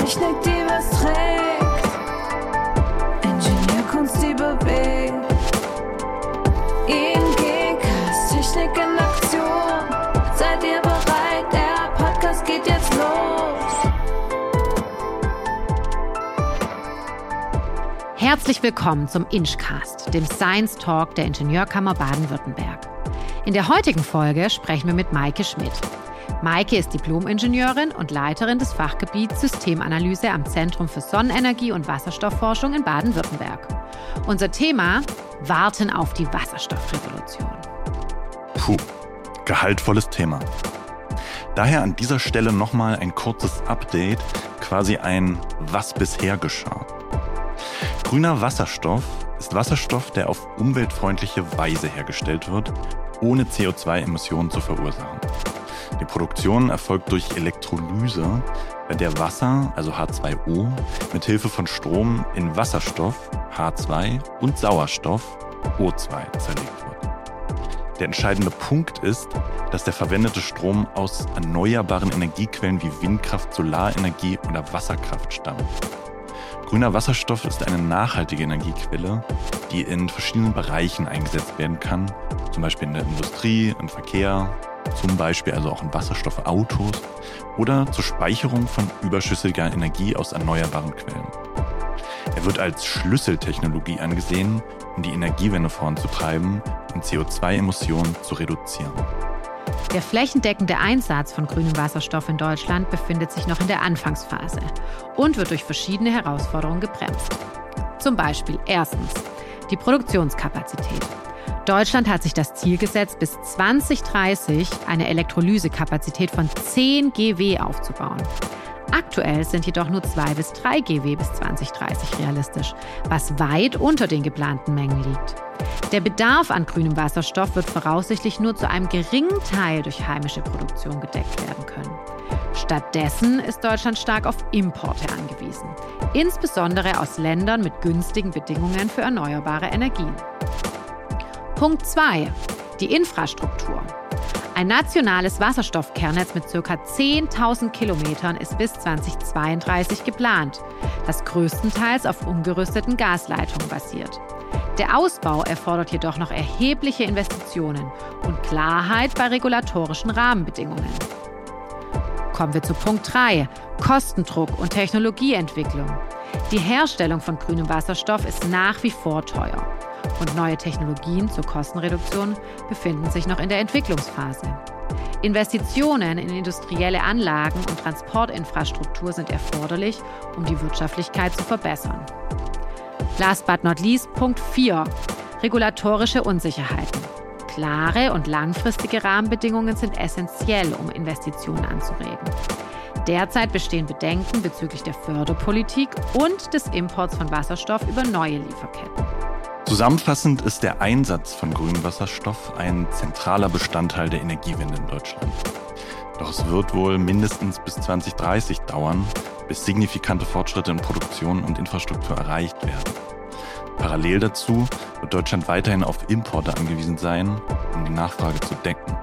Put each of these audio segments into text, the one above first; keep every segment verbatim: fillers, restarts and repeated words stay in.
Technik, die was trägt. Ingenieurkunst, die bewegt. I N G-Cast, Technik in Aktion. Seid ihr bereit? Der Podcast geht jetzt los. Herzlich willkommen zum InchCast, dem Science Talk der Ingenieurkammer Baden-Württemberg. In der heutigen Folge sprechen wir mit Maike Schmidt. Maike ist Diplom-Ingenieurin und Leiterin des Fachgebiets Systemanalyse am Zentrum für Sonnenenergie und Wasserstoffforschung in Baden-Württemberg. Unser Thema: Warten auf die Wasserstoffrevolution. Puh, gehaltvolles Thema. Daher an dieser Stelle nochmal ein kurzes Update, quasi ein Was bisher geschah. Grüner Wasserstoff ist Wasserstoff, der auf umweltfreundliche Weise hergestellt wird, ohne C O zwei Emissionen zu verursachen. Die Produktion erfolgt durch Elektrolyse, bei der Wasser, also H zwei O, mit Hilfe von Strom in Wasserstoff, H zwei, und Sauerstoff, O zwei, zerlegt wird. Der entscheidende Punkt ist, dass der verwendete Strom aus erneuerbaren Energiequellen wie Windkraft, Solarenergie oder Wasserkraft stammt. Grüner Wasserstoff ist eine nachhaltige Energiequelle, die in verschiedenen Bereichen eingesetzt werden kann, zum Beispiel in der Industrie, im Verkehr, zum Beispiel also auch in Wasserstoffautos oder zur Speicherung von überschüssiger Energie aus erneuerbaren Quellen. Er wird als Schlüsseltechnologie angesehen, um die Energiewende voranzutreiben und C O zwei Emissionen zu reduzieren. Der flächendeckende Einsatz von grünem Wasserstoff in Deutschland befindet sich noch in der Anfangsphase und wird durch verschiedene Herausforderungen gebremst. Zum Beispiel erstens die Produktionskapazität. Deutschland hat sich das Ziel gesetzt, bis zwanzig dreißig eine Elektrolysekapazität von zehn Gigawatt aufzubauen. Aktuell sind jedoch nur zwei bis drei Gigawatt bis zwanzig dreißig realistisch, was weit unter den geplanten Mengen liegt. Der Bedarf an grünem Wasserstoff wird voraussichtlich nur zu einem geringen Teil durch heimische Produktion gedeckt werden können. Stattdessen ist Deutschland stark auf Importe angewiesen, insbesondere aus Ländern mit günstigen Bedingungen für erneuerbare Energien. Punkt zwei. Die Infrastruktur. Ein nationales Wasserstoffkernnetz mit ca. zehntausend Kilometern ist bis zweitausendzweiunddreißig geplant, das größtenteils auf umgerüsteten Gasleitungen basiert. Der Ausbau erfordert jedoch noch erhebliche Investitionen und Klarheit bei regulatorischen Rahmenbedingungen. Kommen wir zu Punkt drei, Kostendruck und Technologieentwicklung. Die Herstellung von grünem Wasserstoff ist nach wie vor teuer und neue Technologien zur Kostenreduktion befinden sich noch in der Entwicklungsphase. Investitionen in industrielle Anlagen und Transportinfrastruktur sind erforderlich, um die Wirtschaftlichkeit zu verbessern. Last but not least, Punkt vier. Regulatorische Unsicherheiten. Klare und langfristige Rahmenbedingungen sind essentiell, um Investitionen anzuregen. Derzeit bestehen Bedenken bezüglich der Förderpolitik und des Imports von Wasserstoff über neue Lieferketten. Zusammenfassend ist der Einsatz von grünem Wasserstoff ein zentraler Bestandteil der Energiewende in Deutschland. Doch es wird wohl mindestens bis zwanzig dreißig dauern, bis signifikante Fortschritte in Produktion und Infrastruktur erreicht werden. Parallel dazu wird Deutschland weiterhin auf Importe angewiesen sein, um die Nachfrage zu decken.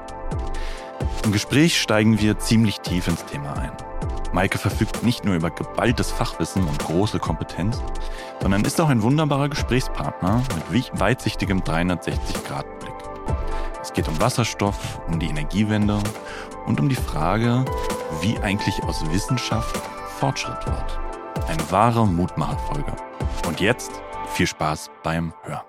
Im Gespräch steigen wir ziemlich tief ins Thema ein. Maike verfügt nicht nur über geballtes Fachwissen und große Kompetenz, sondern ist auch ein wunderbarer Gesprächspartner mit weitsichtigem dreihundertsechzig Grad Blick. Es geht um Wasserstoff, um die Energiewende und um die Frage, wie eigentlich aus Wissenschaft Fortschritt wird. Eine wahre Mutmacherfolge. Und jetzt viel Spaß beim Hören.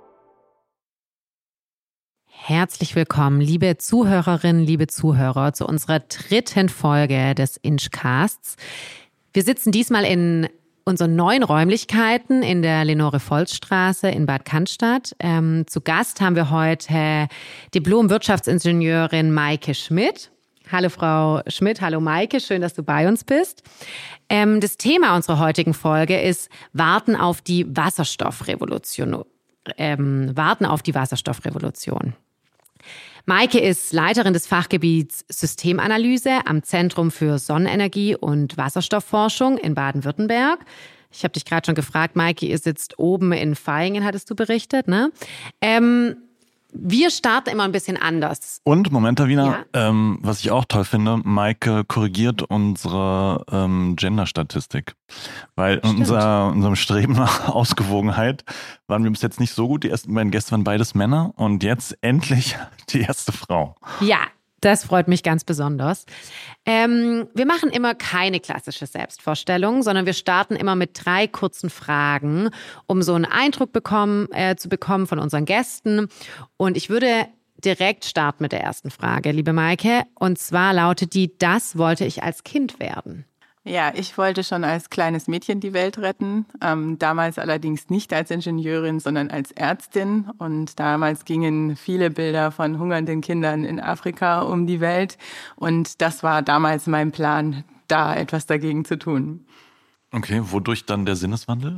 Herzlich willkommen, liebe Zuhörerinnen, liebe Zuhörer, zu unserer dritten Folge des InchCasts. Wir sitzen diesmal in unseren neuen Räumlichkeiten in der Lenore-Volz-Straße in Bad Cannstatt. Ähm, zu Gast haben wir heute Diplom-Wirtschaftsingenieurin Maike Schmidt. Hallo Frau Schmidt, hallo Maike, schön, dass du bei uns bist. Ähm, das Thema unserer heutigen Folge ist Warten auf die Wasserstoffrevolution. Ähm, Warten auf die Wasserstoffrevolution. Maike ist Leiterin des Fachgebiets Systemanalyse am Zentrum für Sonnenenergie und Wasserstoffforschung in Baden-Württemberg. Ich habe dich gerade schon gefragt, Maike, ihr sitzt oben in Vaihingen, hattest du berichtet, ne? Ähm, wir starten immer ein bisschen anders. Und, Moment, Davina, Ja. ähm, was ich auch toll finde, Maike korrigiert unsere ähm, Gender-Statistik. Weil in unser, unserem Streben nach Ausgewogenheit waren wir bis jetzt nicht so gut. Die ersten beiden Gäste waren beides Männer und jetzt endlich die erste Frau. Ja, das freut mich ganz besonders. Ähm, wir machen immer keine klassische Selbstvorstellung, sondern wir starten immer mit drei kurzen Fragen, um so einen Eindruck bekommen, äh, zu bekommen von unseren Gästen. Und ich würde direkt starten mit der ersten Frage, liebe Maike. Und zwar lautet die: Das wollte ich als Kind werden. Ja, ich wollte schon als kleines Mädchen die Welt retten. Ähm, damals allerdings nicht als Ingenieurin, sondern als Ärztin. Und damals gingen viele Bilder von hungernden Kindern in Afrika um die Welt. Und das war damals mein Plan, da etwas dagegen zu tun. Okay, wodurch dann der Sinneswandel?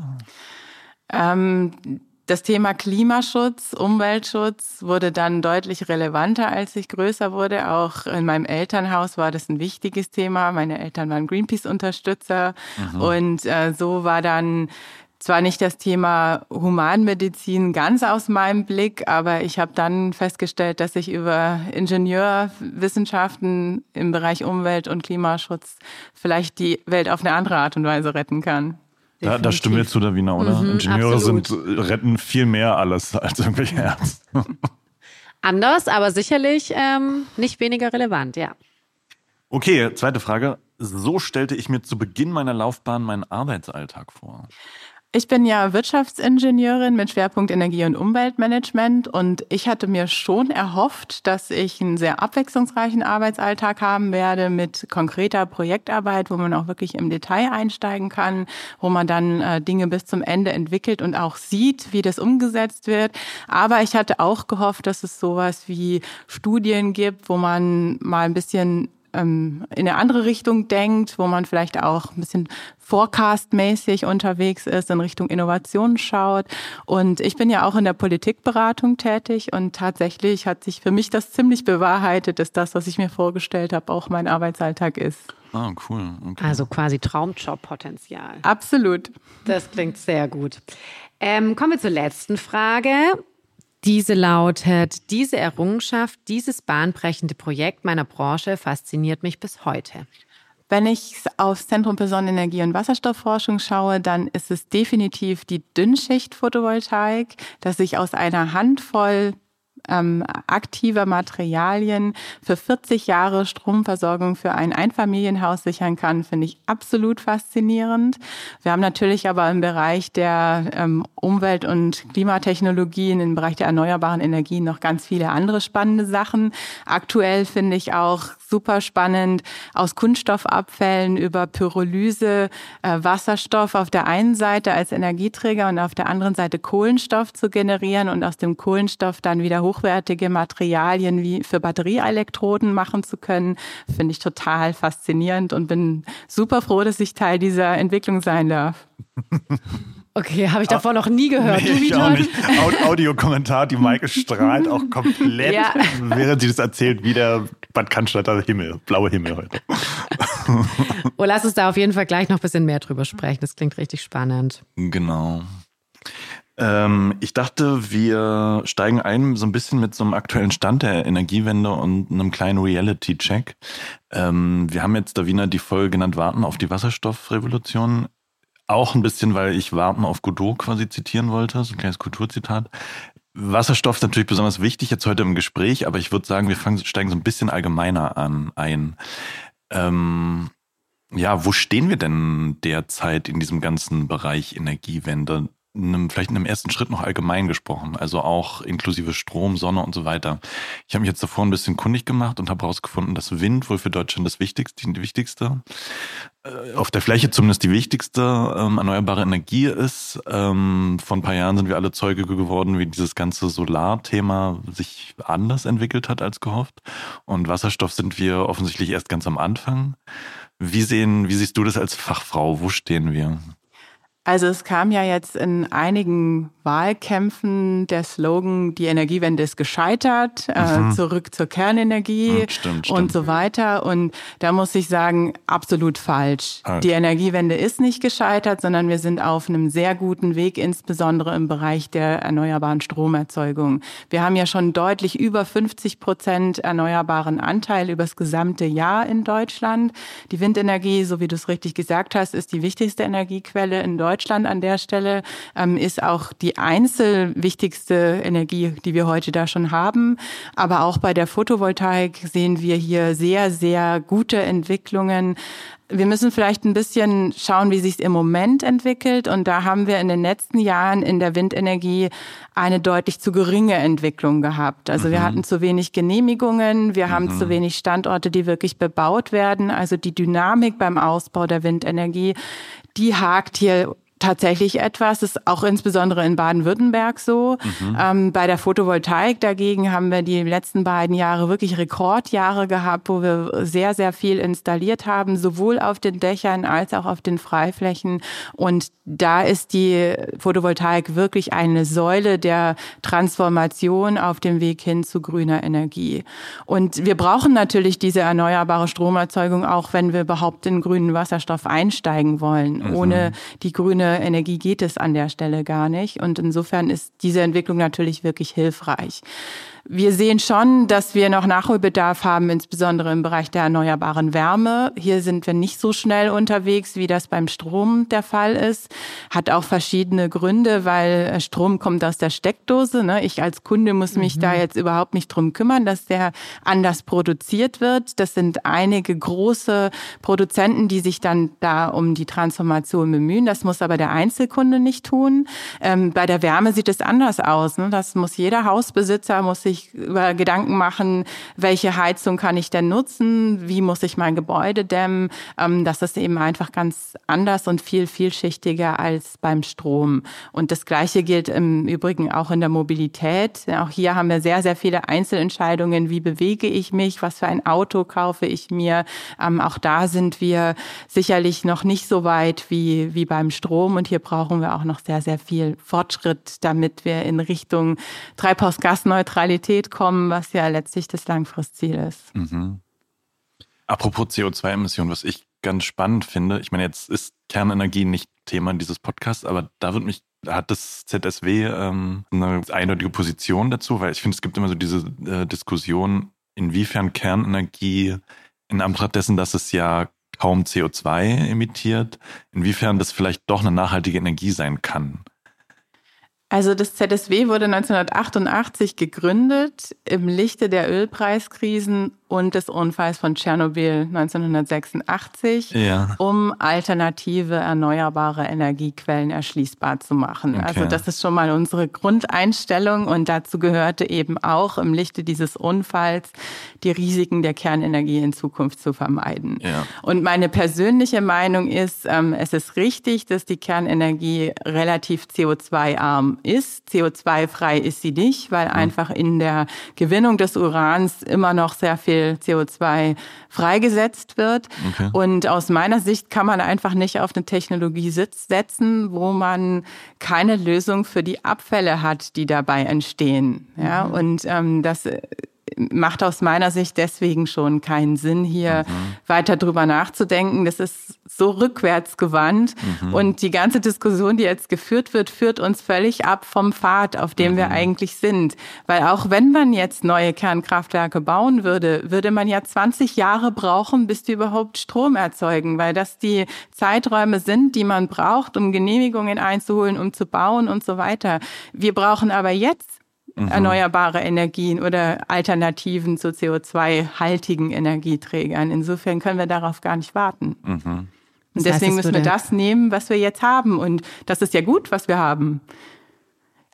Ähm, Das Thema Klimaschutz, Umweltschutz wurde dann deutlich relevanter, als ich größer wurde. Auch in meinem Elternhaus war das ein wichtiges Thema. Meine Eltern waren Greenpeace-Unterstützer. Mhm. Und äh, so war dann zwar nicht das Thema Humanmedizin ganz aus meinem Blick, aber ich habe dann festgestellt, dass ich über Ingenieurwissenschaften im Bereich Umwelt- und Klimaschutz vielleicht die Welt auf eine andere Art und Weise retten kann. Da, da stimmen wir zu, Davina, oder? Mhm, Ingenieure absolut. sind, retten viel mehr alles als irgendwelche Ärzte. Anders, aber sicherlich ähm, nicht weniger relevant, ja. Okay, zweite Frage. So stellte ich mir zu Beginn meiner Laufbahn meinen Arbeitsalltag vor. Ich bin ja Wirtschaftsingenieurin mit Schwerpunkt Energie- und Umweltmanagement und ich hatte mir schon erhofft, dass ich einen sehr abwechslungsreichen Arbeitsalltag haben werde mit konkreter Projektarbeit, wo man auch wirklich im Detail einsteigen kann, wo man dann äh, Dinge bis zum Ende entwickelt und auch sieht, wie das umgesetzt wird. Aber ich hatte auch gehofft, dass es sowas wie Studien gibt, wo man mal ein bisschen in eine andere Richtung denkt, wo man vielleicht auch ein bisschen forecast-mäßig unterwegs ist, in Richtung Innovation schaut. Und ich bin ja auch in der Politikberatung tätig und tatsächlich hat sich für mich das ziemlich bewahrheitet, dass das, was ich mir vorgestellt habe, auch mein Arbeitsalltag ist. Ah, cool. Okay. Also quasi Traumjob-Potenzial. Absolut. Das klingt sehr gut. Ähm, kommen wir zur letzten Frage. Diese lautet: Diese Errungenschaft, dieses bahnbrechende Projekt meiner Branche fasziniert mich bis heute. Wenn ich aufs Zentrum für Sonnenenergie und Wasserstoffforschung schaue, dann ist es definitiv die Dünnschicht-Photovoltaik, dass ich aus einer Handvoll ähm, aktiver Materialien für vierzig Jahre Stromversorgung für ein Einfamilienhaus sichern kann, finde ich absolut faszinierend. Wir haben natürlich aber im Bereich der ähm, Umwelt- und Klimatechnologien, im Bereich der erneuerbaren Energien noch ganz viele andere spannende Sachen. Aktuell finde ich auch super spannend, aus Kunststoffabfällen über Pyrolyse äh, Wasserstoff auf der einen Seite als Energieträger und auf der anderen Seite Kohlenstoff zu generieren und aus dem Kohlenstoff dann wieder hochwertige Materialien wie für Batterieelektroden machen zu können, finde ich total faszinierend und bin super froh, dass ich Teil dieser Entwicklung sein darf. Okay, habe ich davor noch nie gehört. Nee, du, ich auch Viton? nicht. Audiokommentar, die Maike strahlt auch komplett, Ja. während sie das erzählt, wie der Bad Cannstatter Himmel, blaue Himmel heute. Oh, lass uns da auf jeden Fall gleich noch ein bisschen mehr drüber sprechen. Das klingt richtig spannend. Genau. Ähm, ich dachte, wir steigen ein so ein bisschen mit so einem aktuellen Stand der Energiewende und einem kleinen Reality-Check. Ähm, wir haben jetzt, Davina, die Folge genannt Warten auf die Wasserstoffrevolution. Auch ein bisschen, weil ich Warten auf Godot quasi zitieren wollte, so ein kleines Kulturzitat. Wasserstoff ist natürlich besonders wichtig jetzt heute im Gespräch, aber ich würde sagen, wir fangen, steigen so ein bisschen allgemeiner an ein. Ähm, ja, wo stehen wir denn derzeit in diesem ganzen Bereich Energiewende? In einem, vielleicht in einem ersten Schritt noch allgemein gesprochen, also auch inklusive Strom, Sonne und so weiter. Ich habe mich jetzt davor ein bisschen kundig gemacht und habe herausgefunden, dass Wind wohl für Deutschland das wichtigste, die wichtigste, äh, auf der Fläche zumindest die wichtigste ähm, erneuerbare Energie ist. Ähm, vor ein paar Jahren sind wir alle Zeuge geworden, wie dieses ganze Solarthema sich anders entwickelt hat als gehofft. Und Wasserstoff sind wir offensichtlich erst ganz am Anfang. Wie sehen, wie siehst du das als Fachfrau? Wo stehen wir? Also es kam ja jetzt in einigen Wahlkämpfen der Slogan, die Energiewende ist gescheitert, mhm. äh, zurück zur Kernenergie mhm, stimmt, stimmt. und so weiter. Und da muss ich sagen, absolut falsch. Halt. Die Energiewende ist nicht gescheitert, sondern wir sind auf einem sehr guten Weg, insbesondere im Bereich der erneuerbaren Stromerzeugung. Wir haben ja schon deutlich über fünfzig Prozent erneuerbaren Anteil über das gesamte Jahr in Deutschland. Die Windenergie, so wie du es richtig gesagt hast, ist die wichtigste Energiequelle in Deutschland. Deutschland an der Stelle ähm, ist auch die einzelwichtigste Energie, die wir heute da schon haben. Aber auch bei der Photovoltaik sehen wir hier sehr, sehr gute Entwicklungen. Wir müssen vielleicht ein bisschen schauen, wie sich es im Moment entwickelt. Und da haben wir in den letzten Jahren in der Windenergie eine deutlich zu geringe Entwicklung gehabt. Also mhm. wir hatten zu wenig Genehmigungen, wir mhm. haben zu wenig Standorte, die wirklich bebaut werden. Also die Dynamik beim Ausbau der Windenergie, die hakt hier tatsächlich etwas. Das ist auch insbesondere in Baden-Württemberg so. Mhm. Ähm, bei der Photovoltaik dagegen haben wir die letzten beiden Jahre wirklich Rekordjahre gehabt, wo wir sehr, sehr viel installiert haben, sowohl auf den Dächern als auch auf den Freiflächen. Und da ist die Photovoltaik wirklich eine Säule der Transformation auf dem Weg hin zu grüner Energie. Und wir brauchen natürlich diese erneuerbare Stromerzeugung, auch wenn wir überhaupt in grünen Wasserstoff einsteigen wollen. Mhm. Ohne die grüne Energie geht es an der Stelle gar nicht. Und insofern ist diese Entwicklung natürlich wirklich hilfreich. Wir sehen schon, dass wir noch Nachholbedarf haben, insbesondere im Bereich der erneuerbaren Wärme. Hier sind wir nicht so schnell unterwegs, wie das beim Strom der Fall ist. Hat auch verschiedene Gründe, weil Strom kommt aus der Steckdose. Ne? Ich als Kunde muss mich mhm. da jetzt überhaupt nicht drum kümmern, dass der anders produziert wird. Das sind einige große Produzenten, die sich dann da um die Transformation bemühen. Das muss aber der Einzelkunde nicht tun. Ähm, bei der Wärme sieht es anders aus. Ne? Das muss jeder Hausbesitzer, muss sich über Gedanken machen, welche Heizung kann ich denn nutzen, wie muss ich mein Gebäude dämmen. Das ist eben einfach ganz anders und viel vielschichtiger als beim Strom. Und das Gleiche gilt im Übrigen auch in der Mobilität. Auch hier haben wir sehr, sehr viele Einzelentscheidungen. Wie bewege ich mich? Was für ein Auto kaufe ich mir? Auch da sind wir sicherlich noch nicht so weit wie, wie beim Strom. Und hier brauchen wir auch noch sehr, sehr viel Fortschritt, damit wir in Richtung Treibhausgasneutralität kommen, was ja letztlich das Langfristziel ist. Mhm. Apropos C O zwei Emissionen, was ich ganz spannend finde, ich meine, jetzt ist Kernenergie nicht Thema dieses Podcasts, aber da wird mich, da hat das Z S W ähm, eine eindeutige Position dazu, weil ich finde, es gibt immer so diese äh, Diskussion, inwiefern Kernenergie in Anbetracht dessen, dass es ja kaum C O zwei emittiert, inwiefern das vielleicht doch eine nachhaltige Energie sein kann. Also das Z S W wurde neunzehnhundertachtundachtzig gegründet im Lichte der Ölpreiskrisen und des Unfalls von Tschernobyl neunzehnhundertsechsundachtzig, ja. um alternative erneuerbare Energiequellen erschließbar zu machen. Okay. Also das ist schon mal unsere Grundeinstellung und dazu gehörte eben auch im Lichte dieses Unfalls die Risiken der Kernenergie in Zukunft zu vermeiden. Ja. Und meine persönliche Meinung ist, ähm, es ist richtig, dass die Kernenergie relativ C O zwei arm ist. C O zwei frei ist sie nicht, weil mhm. einfach in der Gewinnung des Urans immer noch sehr viel C O zwei freigesetzt wird. Okay. Und aus meiner Sicht kann man einfach nicht auf eine Technologie setzen, wo man keine Lösung für die Abfälle hat, die dabei entstehen. Ja, mhm. und ähm, das macht aus meiner Sicht deswegen schon keinen Sinn, hier mhm. weiter drüber nachzudenken. Das ist so rückwärtsgewandt. Mhm. Und die ganze Diskussion, die jetzt geführt wird, führt uns völlig ab vom Pfad, auf dem mhm. wir eigentlich sind. Weil auch wenn man jetzt neue Kernkraftwerke bauen würde, würde man ja zwanzig Jahre brauchen, bis die überhaupt Strom erzeugen. Weil das die Zeiträume sind, die man braucht, um Genehmigungen einzuholen, um zu bauen und so weiter. Wir brauchen aber jetzt Mhm. erneuerbare Energien oder Alternativen zu C O zwei haltigen Energieträgern. Insofern können wir darauf gar nicht warten. Mhm. Und deswegen müssen wir das nehmen, was wir jetzt haben. Und das ist ja gut, was wir haben.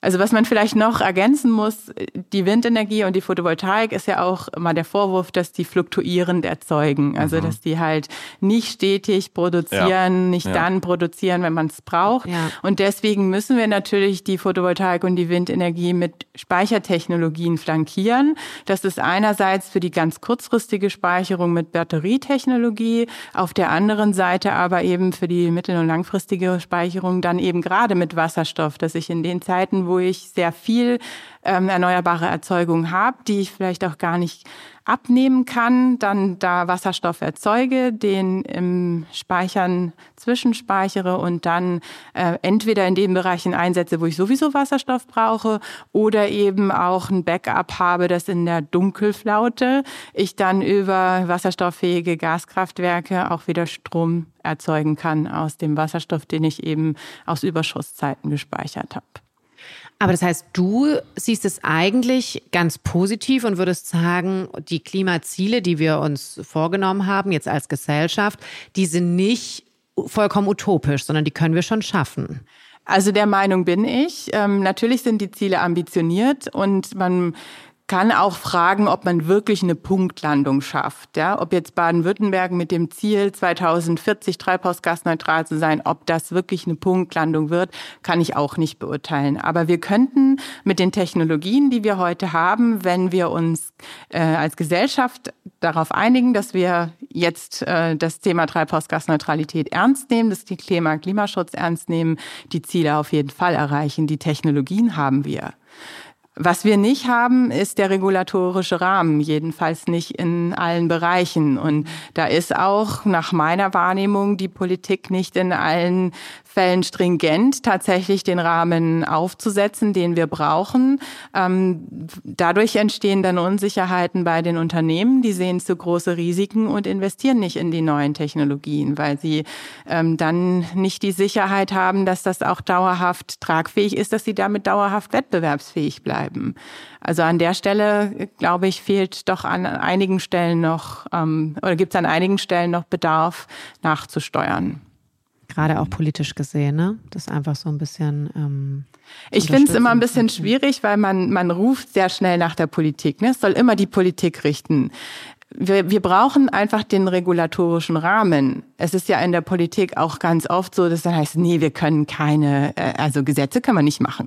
Also was man vielleicht noch ergänzen muss, die Windenergie und die Photovoltaik ist ja auch immer der Vorwurf, dass die fluktuierend erzeugen. Also mhm. dass die halt nicht stetig produzieren, ja. nicht ja. dann produzieren, wenn man es braucht. Ja. Und deswegen müssen wir natürlich die Photovoltaik und die Windenergie mit Speichertechnologien flankieren. Das ist einerseits für die ganz kurzfristige Speicherung mit Batterietechnologie, auf der anderen Seite aber eben für die mittel- und langfristige Speicherung dann eben gerade mit Wasserstoff, dass ich in den Zeiten, wo wo ich sehr viel ähm, erneuerbare Erzeugung habe, die ich vielleicht auch gar nicht abnehmen kann, dann da Wasserstoff erzeuge, den im Speichern zwischenspeichere und dann äh, entweder in den Bereichen einsetze, wo ich sowieso Wasserstoff brauche, oder eben auch ein Backup habe, dass in der Dunkelflaute ich dann über wasserstofffähige Gaskraftwerke auch wieder Strom erzeugen kann aus dem Wasserstoff, den ich eben aus Überschusszeiten gespeichert habe. Aber das heißt, du siehst es eigentlich ganz positiv und würdest sagen, die Klimaziele, die wir uns vorgenommen haben, jetzt als Gesellschaft, die sind nicht vollkommen utopisch, sondern die können wir schon schaffen. Also der Meinung bin ich. Ähm, natürlich sind die Ziele ambitioniert und man kann auch fragen, ob man wirklich eine Punktlandung schafft. Ja, ob jetzt Baden-Württemberg mit dem Ziel, zweitausendvierzig treibhausgasneutral zu sein, ob das wirklich eine Punktlandung wird, kann ich auch nicht beurteilen. Aber wir könnten mit den Technologien, die wir heute haben, wenn wir uns äh, als Gesellschaft darauf einigen, dass wir jetzt äh, das Thema Treibhausgasneutralität ernst nehmen, das Thema Klimaschutz ernst nehmen, die Ziele auf jeden Fall erreichen. Die Technologien haben wir. Was wir nicht haben, ist der regulatorische Rahmen, jedenfalls nicht in allen Bereichen. Und da ist auch nach meiner Wahrnehmung die Politik nicht in allen Fällen stringent, tatsächlich den Rahmen aufzusetzen, den wir brauchen. Ähm, dadurch entstehen dann Unsicherheiten bei den Unternehmen, die sehen zu große Risiken und investieren nicht in die neuen Technologien, weil sie ähm, dann nicht die Sicherheit haben, dass das auch dauerhaft tragfähig ist, dass sie damit dauerhaft wettbewerbsfähig bleiben. Also an der Stelle, glaube ich, fehlt doch an einigen Stellen noch, ähm, oder gibt es an einigen Stellen noch Bedarf, nachzusteuern. Gerade auch politisch gesehen, ne? Das ist einfach so ein bisschen ähm, Ich finde es immer ein bisschen schwierig, weil man man ruft sehr schnell nach der Politik. Ne? Es soll immer die Politik richten. Wir, wir brauchen einfach den regulatorischen Rahmen. Es ist ja in der Politik auch ganz oft so, dass dann heißt, nee, wir können keine, also Gesetze können wir nicht machen.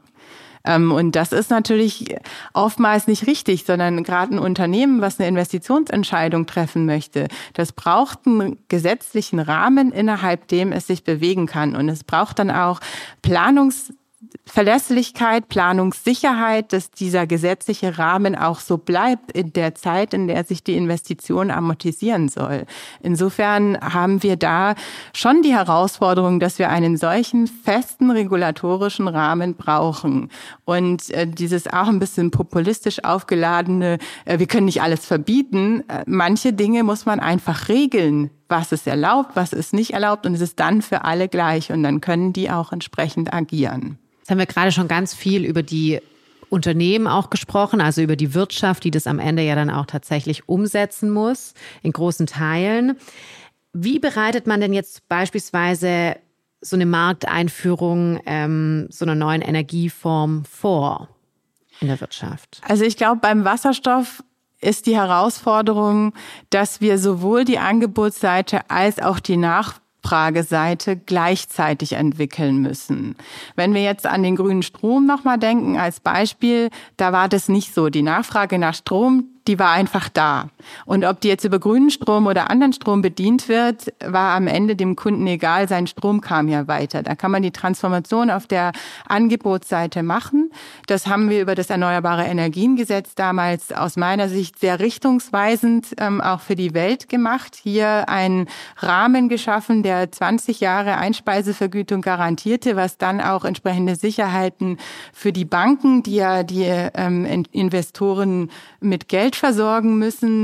Und das ist natürlich oftmals nicht richtig, sondern gerade ein Unternehmen, was eine Investitionsentscheidung treffen möchte, das braucht einen gesetzlichen Rahmen, innerhalb dem es sich bewegen kann. Und es braucht dann auch Planungs Verlässlichkeit, Planungssicherheit, dass dieser gesetzliche Rahmen auch so bleibt in der Zeit, in der sich die Investition amortisieren soll. Insofern haben wir da schon die Herausforderung, dass wir einen solchen festen regulatorischen Rahmen brauchen. Und äh, dieses auch ein bisschen populistisch aufgeladene, äh, wir können nicht alles verbieten, äh, manche Dinge muss man einfach regeln. Was ist erlaubt, was ist nicht erlaubt, und es ist dann für alle gleich, und dann können die auch entsprechend agieren. Jetzt haben wir gerade schon ganz viel über die Unternehmen auch gesprochen, also über die Wirtschaft, die das am Ende ja dann auch tatsächlich umsetzen muss, in großen Teilen. Wie bereitet man denn jetzt beispielsweise so eine Markteinführung ähm, so einer neuen Energieform vor in der Wirtschaft? Also ich glaube, beim Wasserstoff ist die Herausforderung, dass wir sowohl die Angebotsseite als auch die Nachfrageseite gleichzeitig entwickeln müssen. Wenn wir jetzt an den grünen Strom nochmal denken als Beispiel, da war das nicht so. Die Nachfrage nach Strom, die war einfach da. Und ob die jetzt über grünen Strom oder anderen Strom bedient wird, war am Ende dem Kunden egal. Sein Strom kam ja weiter. Da kann man die Transformation auf der Angebotsseite machen. Das haben wir über das Erneuerbare Energiengesetz damals aus meiner Sicht sehr richtungsweisend ähm, auch für die Welt gemacht. Hier einen Rahmen geschaffen, der zwanzig Jahre Einspeisevergütung garantierte, was dann auch entsprechende Sicherheiten für die Banken, die ja die ähm, Investoren mit Geld versorgen müssen,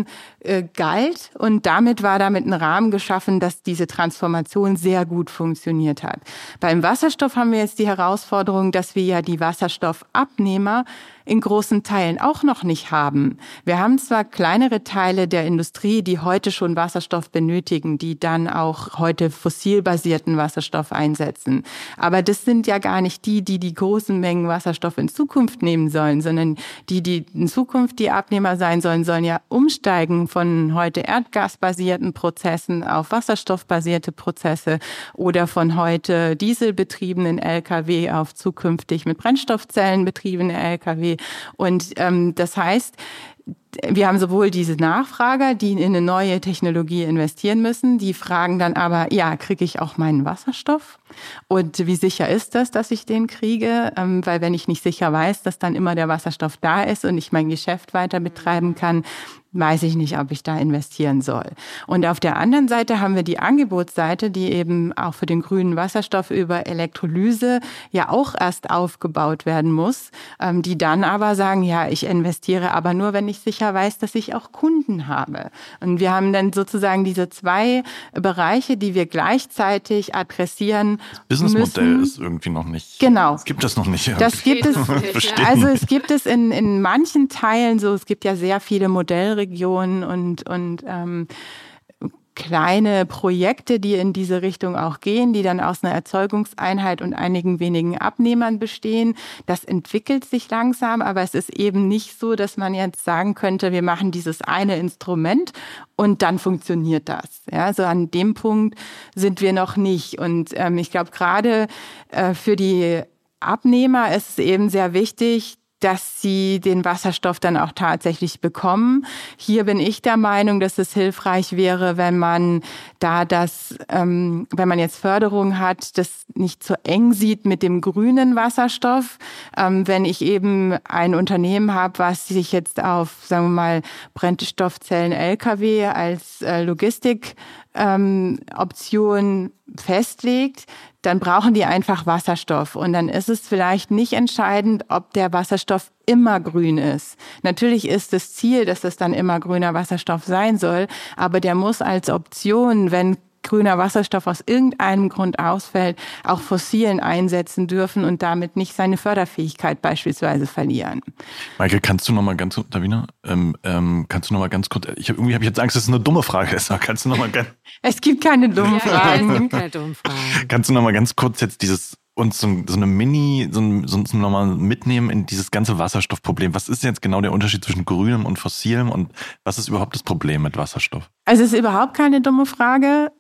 äh, galt. Und damit war damit ein Rahmen geschaffen, dass diese Transformation sehr gut funktioniert hat. Beim Wasserstoff haben wir jetzt die Herausforderung, dass wir ja die Wasserstoffabnehmer in großen Teilen auch noch nicht haben. Wir haben zwar kleinere Teile der Industrie, die heute schon Wasserstoff benötigen, die dann auch heute fossilbasierten Wasserstoff einsetzen. Aber das sind ja gar nicht die, die die großen Mengen Wasserstoff in Zukunft nehmen sollen, sondern die, die in Zukunft die Abnehmer sein sollen, sollen ja umsteigen von heute erdgasbasierten Prozessen auf wasserstoffbasierte Prozesse oder von heute dieselbetriebenen L K W auf zukünftig mit Brennstoffzellen betriebene L K W. Und ähm, das heißt, wir haben sowohl diese Nachfrager, die in eine neue Technologie investieren müssen, die fragen dann aber, ja, kriege ich auch meinen Wasserstoff? Und wie sicher ist das, dass ich den kriege? Ähm, weil wenn ich nicht sicher weiß, dass dann immer der Wasserstoff da ist und ich mein Geschäft weiter betreiben kann, weiß ich nicht, ob ich da investieren soll. Und auf der anderen Seite haben wir die Angebotsseite, die eben auch für den grünen Wasserstoff über Elektrolyse ja auch erst aufgebaut werden muss, ähm, die dann aber sagen, ja, ich investiere aber nur, wenn ich sicher weiß, dass ich auch Kunden habe. Und wir haben dann sozusagen diese zwei Bereiche, die wir gleichzeitig adressieren Das Businessmodell müssen. ist irgendwie noch nicht. Genau. Es gibt das noch nicht. Irgendwie. Das gibt es. Also es gibt es in, in manchen Teilen so, es gibt ja sehr viele Modellregionen und, und ähm, kleine Projekte, die in diese Richtung auch gehen, die dann aus einer Erzeugungseinheit und einigen wenigen Abnehmern bestehen. Das entwickelt sich langsam, aber es ist eben nicht so, dass man jetzt sagen könnte, wir machen dieses eine Instrument und dann funktioniert das. Ja, also an dem Punkt sind wir noch nicht. Und ähm, ich glaube, gerade äh, für die Abnehmer ist es eben sehr wichtig, dass sie den Wasserstoff dann auch tatsächlich bekommen. Hier bin ich der Meinung, dass es hilfreich wäre, wenn man da das, ähm, wenn man jetzt Förderung hat, das nicht zu eng sieht mit dem grünen Wasserstoff. Ähm, wenn ich eben ein Unternehmen habe, was sich jetzt auf, sagen wir mal, Brennstoffzellen L K W als äh, Logistik ähm, Option festlegt, dann brauchen die einfach Wasserstoff. Und dann ist es vielleicht nicht entscheidend, ob der Wasserstoff immer grün ist. Natürlich ist das Ziel, dass es dann immer grüner Wasserstoff sein soll, aber der muss als Option, wenn grüner Wasserstoff aus irgendeinem Grund ausfällt, auch Fossilen einsetzen dürfen und damit nicht seine Förderfähigkeit beispielsweise verlieren. Maike, kannst du noch mal ganz, Davina, ähm, ähm, kannst du noch mal ganz kurz, ich hab, irgendwie habe ich jetzt Angst, dass es eine dumme Frage ist, aber kannst du noch mal ganz... Es gibt keine dummen Ja, Fragen. es gibt keine dummen Fragen. Kannst du noch mal ganz kurz jetzt dieses uns so, so eine Mini, so, ein, so uns nochmal mitnehmen in dieses ganze Wasserstoffproblem. Was ist jetzt genau der Unterschied zwischen grünem und fossilem und was ist überhaupt das Problem mit Wasserstoff? Also es ist überhaupt keine dumme Frage.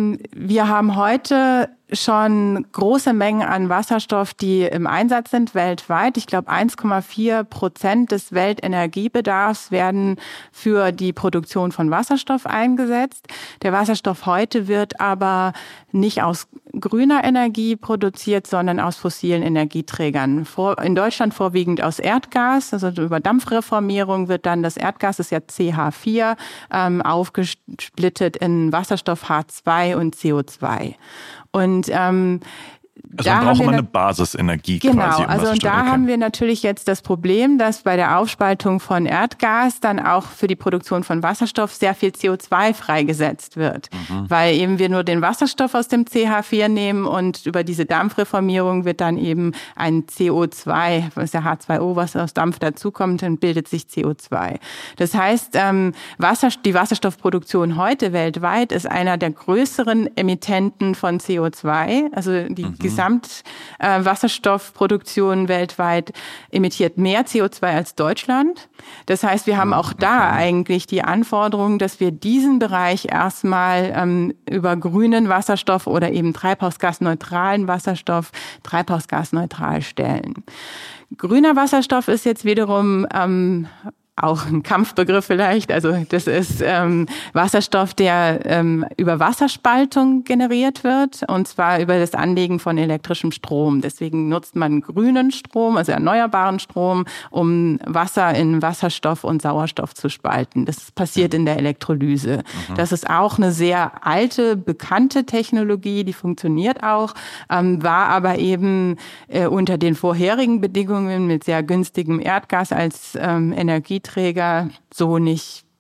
Wir haben heute schon große Mengen an Wasserstoff, die im Einsatz sind weltweit. Ich glaube, eins Komma vier Prozent des Weltenergiebedarfs werden für die Produktion von Wasserstoff eingesetzt. Der Wasserstoff heute wird aber nicht aus grüner Energie produziert, sondern aus fossilen Energieträgern. In Deutschland vorwiegend aus Erdgas, also über Dampfreformierung wird dann das Erdgas, das ist ja C H vier, ähm, aufgesplittet in Wasserstoff, H zwei und C O zwei. Und ähm, also da man braucht haben immer wir eine Basisenergie genau, quasi. Genau, also und da okay. haben wir natürlich jetzt das Problem, dass bei der Aufspaltung von Erdgas dann auch für die Produktion von Wasserstoff sehr viel C O zwei freigesetzt wird, mhm. weil eben wir nur den Wasserstoff aus dem C H vier nehmen und über diese Dampfreformierung wird dann eben ein C O zwei, was ist ja H zwei O, was aus Dampf dazukommt, dann bildet sich C O zwei. Das heißt, ähm, Wasser, die Wasserstoffproduktion heute weltweit ist einer der größeren Emittenten von C O zwei, also die mhm. Gesamtwasserstoffproduktion äh, weltweit emittiert mehr C O zwei als Deutschland. Das heißt, wir haben auch da eigentlich die Anforderung, dass wir diesen Bereich erstmal ähm, über grünen Wasserstoff oder eben treibhausgasneutralen Wasserstoff treibhausgasneutral stellen. Grüner Wasserstoff ist jetzt wiederum ähm, auch ein Kampfbegriff vielleicht. Also das ist ähm, Wasserstoff, der ähm, über Wasserspaltung generiert wird und zwar über das Anlegen von elektrischem Strom. Deswegen nutzt man grünen Strom, also erneuerbaren Strom, um Wasser in Wasserstoff und Sauerstoff zu spalten. Das passiert in der Elektrolyse. Mhm. Das ist auch eine sehr alte, bekannte Technologie, die funktioniert auch, ähm, war aber eben äh, unter den vorherigen Bedingungen mit sehr günstigem Erdgas als ähm, Energieträger so nicht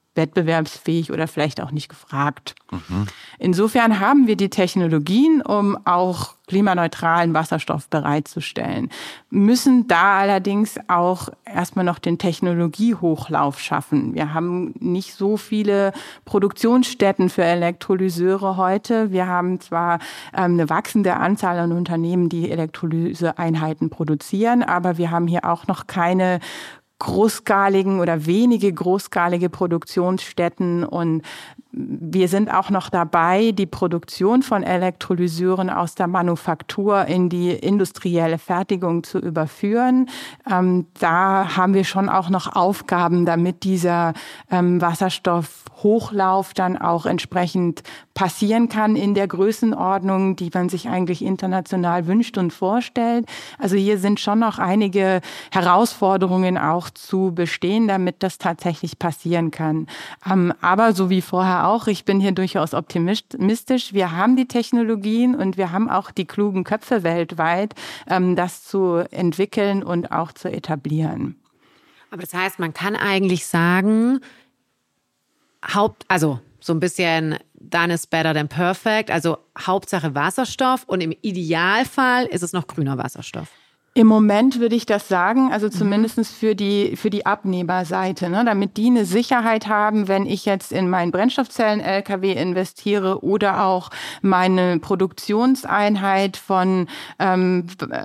wettbewerbsfähig oder vielleicht auch nicht gefragt. Mhm. Insofern haben wir die Technologien, um auch klimaneutralen Wasserstoff bereitzustellen, müssen da allerdings auch erstmal noch den Technologiehochlauf schaffen. Wir haben nicht so viele Produktionsstätten für Elektrolyseure heute. Wir haben zwar ähm, eine wachsende Anzahl an Unternehmen, die Elektrolyseeinheiten produzieren, aber wir haben hier auch noch keine großskaligen oder wenige großskalige Produktionsstätten, und wir sind auch noch dabei, die Produktion von Elektrolyseuren aus der Manufaktur in die industrielle Fertigung zu überführen. Ähm, da haben wir schon auch noch Aufgaben, damit dieser ähm, Wasserstoffhochlauf dann auch entsprechend passieren kann in der Größenordnung, die man sich eigentlich international wünscht und vorstellt. Also hier sind schon noch einige Herausforderungen auch zu bestehen, damit das tatsächlich passieren kann. Ähm, aber so wie vorher auch, ich bin hier durchaus optimistisch. Wir haben die Technologien und wir haben auch die klugen Köpfe weltweit, ähm, das zu entwickeln und auch zu etablieren. Aber das heißt, man kann eigentlich sagen, Haupt, also so ein bisschen done is better than perfect, also Hauptsache Wasserstoff, und im Idealfall ist es noch grüner Wasserstoff. Im Moment würde ich das sagen, also zumindest für die, für die Abnehmerseite, ne, damit die eine Sicherheit haben, wenn ich jetzt in meinen Brennstoffzellen-L K W investiere oder auch meine Produktionseinheit von ähm,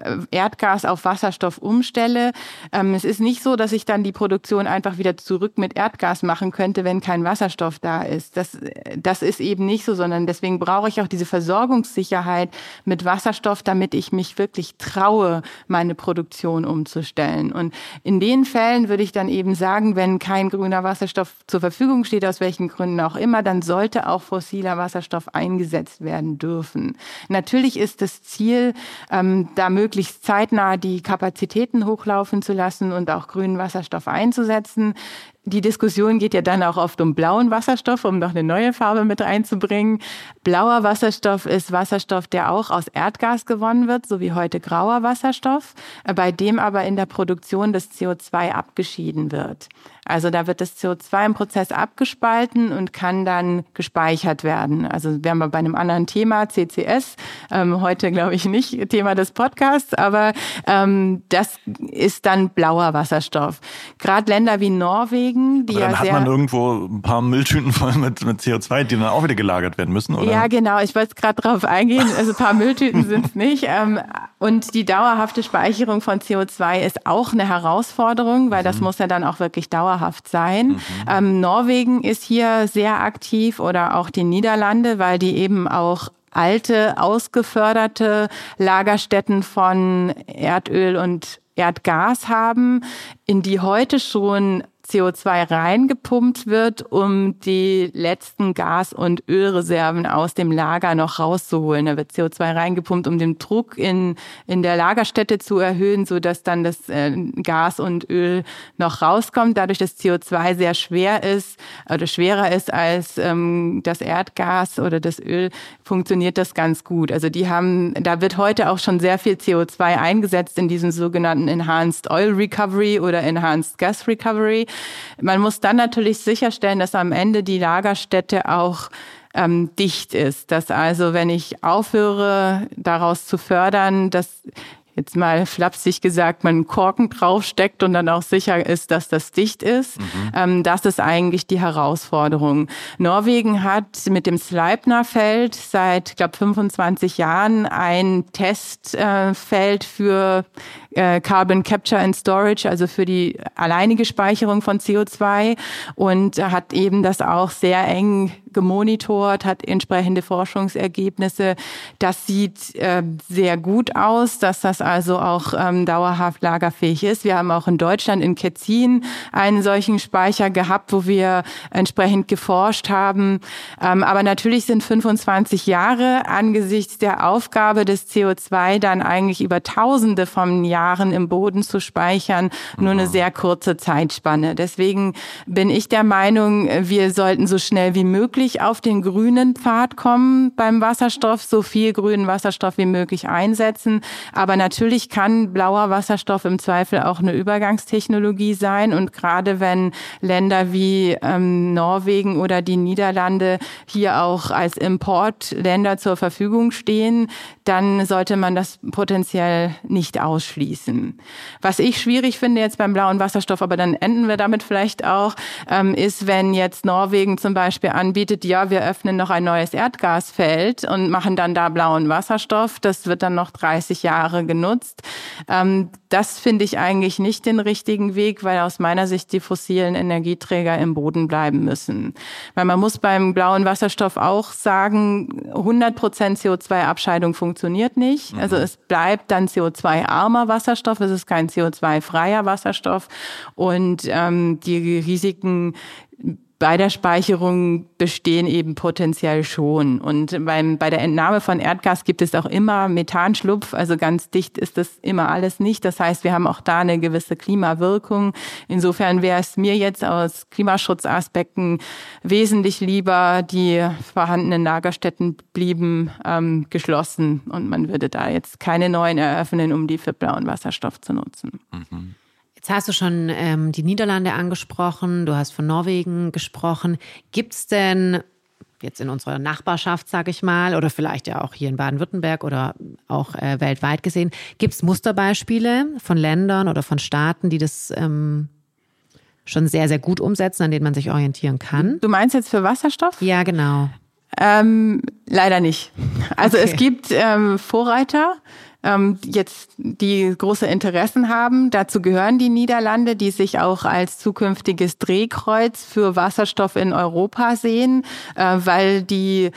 Erdgas auf Wasserstoff umstelle. Ähm, es ist nicht so, dass ich dann die Produktion einfach wieder zurück mit Erdgas machen könnte, wenn kein Wasserstoff da ist. Das, das ist eben nicht so, sondern deswegen brauche ich auch diese Versorgungssicherheit mit Wasserstoff, damit ich mich wirklich traue, meine Produktion umzustellen. Und in den Fällen würde ich dann eben sagen, wenn kein grüner Wasserstoff zur Verfügung steht, aus welchen Gründen auch immer, dann sollte auch fossiler Wasserstoff eingesetzt werden dürfen. Natürlich ist das Ziel, ähm, da möglichst zeitnah die Kapazitäten hochlaufen zu lassen und auch grünen Wasserstoff einzusetzen. Die Diskussion geht ja dann auch oft um blauen Wasserstoff, um noch eine neue Farbe mit reinzubringen. Blauer Wasserstoff ist Wasserstoff, der auch aus Erdgas gewonnen wird, so wie heute grauer Wasserstoff, bei dem aber in der Produktion das C O zwei abgeschieden wird. Also da wird das C O zwei im Prozess abgespalten und kann dann gespeichert werden. Also wären wir bei einem anderen Thema, C C S, ähm, heute glaube ich nicht Thema des Podcasts, aber ähm, das ist dann blauer Wasserstoff. Gerade Länder wie Norwegen, die aber dann ja hat sehr, man irgendwo ein paar Mülltüten voll mit, mit C O zwei, die dann auch wieder gelagert werden müssen, oder? Ja, genau. Ich wollte gerade drauf eingehen. Also ein paar Mülltüten sind es nicht. Ähm, und die dauerhafte Speicherung von C O zwei ist auch eine Herausforderung, weil das mhm. muss ja dann auch wirklich dauerhaft sein. Mhm. Ähm, Norwegen ist hier sehr aktiv oder auch die Niederlande, weil die eben auch alte, ausgeförderte Lagerstätten von Erdöl und Erdgas haben, in die heute schon C O zwei reingepumpt wird, um die letzten Gas- und Ölreserven aus dem Lager noch rauszuholen. Da wird C O zwei reingepumpt, um den Druck in in der Lagerstätte zu erhöhen, so dass dann das äh, Gas und Öl noch rauskommt. Dadurch, dass C O zwei sehr schwer ist oder schwerer ist als ähm, das Erdgas oder das Öl, funktioniert das ganz gut. Also die haben, da wird heute auch schon sehr viel C O zwei eingesetzt in diesem sogenannten Enhanced Oil Recovery oder Enhanced Gas Recovery. Man muss dann natürlich sicherstellen, dass am Ende die Lagerstätte auch ähm, dicht ist. Dass also, wenn ich aufhöre, daraus zu fördern, dass jetzt mal flapsig gesagt, man einen Korken draufsteckt und dann auch sicher ist, dass das dicht ist. Mhm. Ähm, das ist eigentlich die Herausforderung. Norwegen hat mit dem Sleipner-Feld seit, ich glaube, fünfundzwanzig Jahren ein Testfeld äh, für äh, Carbon Capture and Storage, also für die alleinige Speicherung von C O zwei, und hat eben das auch sehr eng gemonitort, hat entsprechende Forschungsergebnisse. Das sieht äh, sehr gut aus, dass das also auch ähm, dauerhaft lagerfähig ist. Wir haben auch in Deutschland in Ketzin einen solchen Speicher gehabt, wo wir entsprechend geforscht haben. Ähm, aber natürlich sind fünfundzwanzig Jahre angesichts der Aufgabe des C O zwei dann eigentlich über Tausende von Jahren im Boden zu speichern, nur eine sehr kurze Zeitspanne. Deswegen bin ich der Meinung, wir sollten so schnell wie möglich wirklich auf den grünen Pfad kommen beim Wasserstoff, so viel grünen Wasserstoff wie möglich einsetzen. Aber natürlich kann blauer Wasserstoff im Zweifel auch eine Übergangstechnologie sein. Und gerade wenn Länder wie ähm, Norwegen oder die Niederlande hier auch als Importländer zur Verfügung stehen, dann sollte man das potenziell nicht ausschließen. Was ich schwierig finde jetzt beim blauen Wasserstoff, aber dann enden wir damit vielleicht auch, ähm, ist, wenn jetzt Norwegen zum Beispiel anbietet, ja, wir öffnen noch ein neues Erdgasfeld und machen dann da blauen Wasserstoff. Das wird dann noch dreißig Jahre genutzt. Ähm, das finde ich eigentlich nicht den richtigen Weg, weil aus meiner Sicht die fossilen Energieträger im Boden bleiben müssen. Weil man muss beim blauen Wasserstoff auch sagen, hundert Prozent C O zwei Abscheidung funktioniert nicht. Mhm. Also es bleibt dann C O zwei armer Wasserstoff, es ist kein C O zwei freier Wasserstoff. Und ähm, die Risiken bei der Speicherung bestehen eben potenziell schon. Und beim, bei der Entnahme von Erdgas gibt es auch immer Methanschlupf, also ganz dicht ist das immer alles nicht. Das heißt, wir haben auch da eine gewisse Klimawirkung. Insofern wäre es mir jetzt aus Klimaschutzaspekten wesentlich lieber, die vorhandenen Lagerstätten blieben ähm, geschlossen und man würde da jetzt keine neuen eröffnen, um die für blauen Wasserstoff zu nutzen. Mhm. Jetzt hast du schon ähm, die Niederlande angesprochen, du hast von Norwegen gesprochen. Gibt es denn jetzt in unserer Nachbarschaft, sage ich mal, oder vielleicht ja auch hier in Baden-Württemberg oder auch äh, weltweit gesehen, gibt es Musterbeispiele von Ländern oder von Staaten, die das ähm, schon sehr, sehr gut umsetzen, an denen man sich orientieren kann? Du meinst jetzt für Wasserstoff? Ja, genau. Ähm, leider nicht. Also Okay. Es gibt ähm, Vorreiter, ähm, jetzt die große Interessen haben. Dazu gehören die Niederlande, die sich auch als zukünftiges Drehkreuz für Wasserstoff in Europa sehen, äh, weil die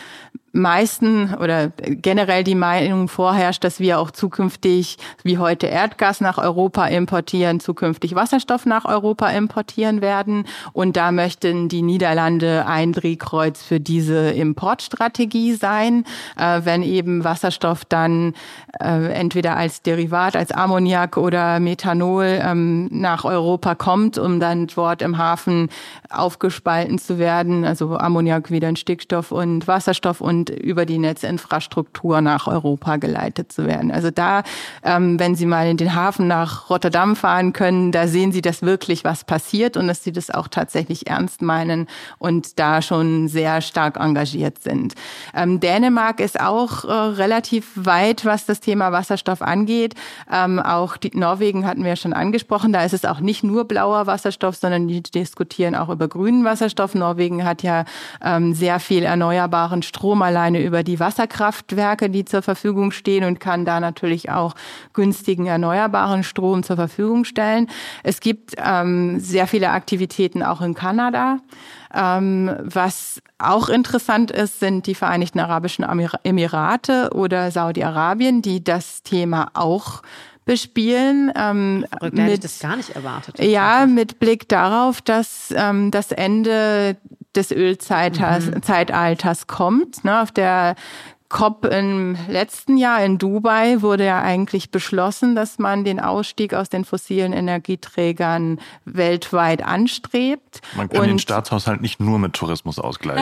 meisten oder generell die Meinung vorherrscht, dass wir auch zukünftig wie heute Erdgas nach Europa importieren, zukünftig Wasserstoff nach Europa importieren werden. Und da möchten die Niederlande ein Drehkreuz für diese Importstrategie sein, äh, wenn eben Wasserstoff dann äh, entweder als Derivat, als Ammoniak oder Methanol ähm, nach Europa kommt, um dann dort im Hafen aufgespalten zu werden. Also Ammoniak wieder in Stickstoff und Wasserstoff und über die Netzinfrastruktur nach Europa geleitet zu werden. Also da, ähm, wenn Sie mal in den Hafen nach Rotterdam fahren können, da sehen Sie, dass wirklich was passiert und dass Sie das auch tatsächlich ernst meinen und da schon sehr stark engagiert sind. Ähm, Dänemark ist auch äh, relativ weit, was das Thema Wasserstoff angeht. Ähm, auch die Norwegen hatten wir ja schon angesprochen. Da ist es auch nicht nur blauer Wasserstoff, sondern die diskutieren auch über grünen Wasserstoff. Norwegen hat ja ähm, sehr viel erneuerbaren Strom alleine über die Wasserkraftwerke, die zur Verfügung stehen und kann da natürlich auch günstigen erneuerbaren Strom zur Verfügung stellen. Es gibt ähm, sehr viele Aktivitäten auch in Kanada. Ähm, was auch interessant ist, sind die Vereinigten Arabischen Emirate oder Saudi-Arabien, die das Thema auch bespielen. Ähm, Verrückt, hätte ich das gar nicht erwartet. Ja, mit Blick darauf, dass ähm, das Ende des Ölzeitalters mhm. kommt. Ne, auf der C O P im letzten Jahr in Dubai wurde ja eigentlich beschlossen, dass man den Ausstieg aus den fossilen Energieträgern weltweit anstrebt. Man kann und den Staatshaushalt nicht nur mit Tourismus ausgleichen.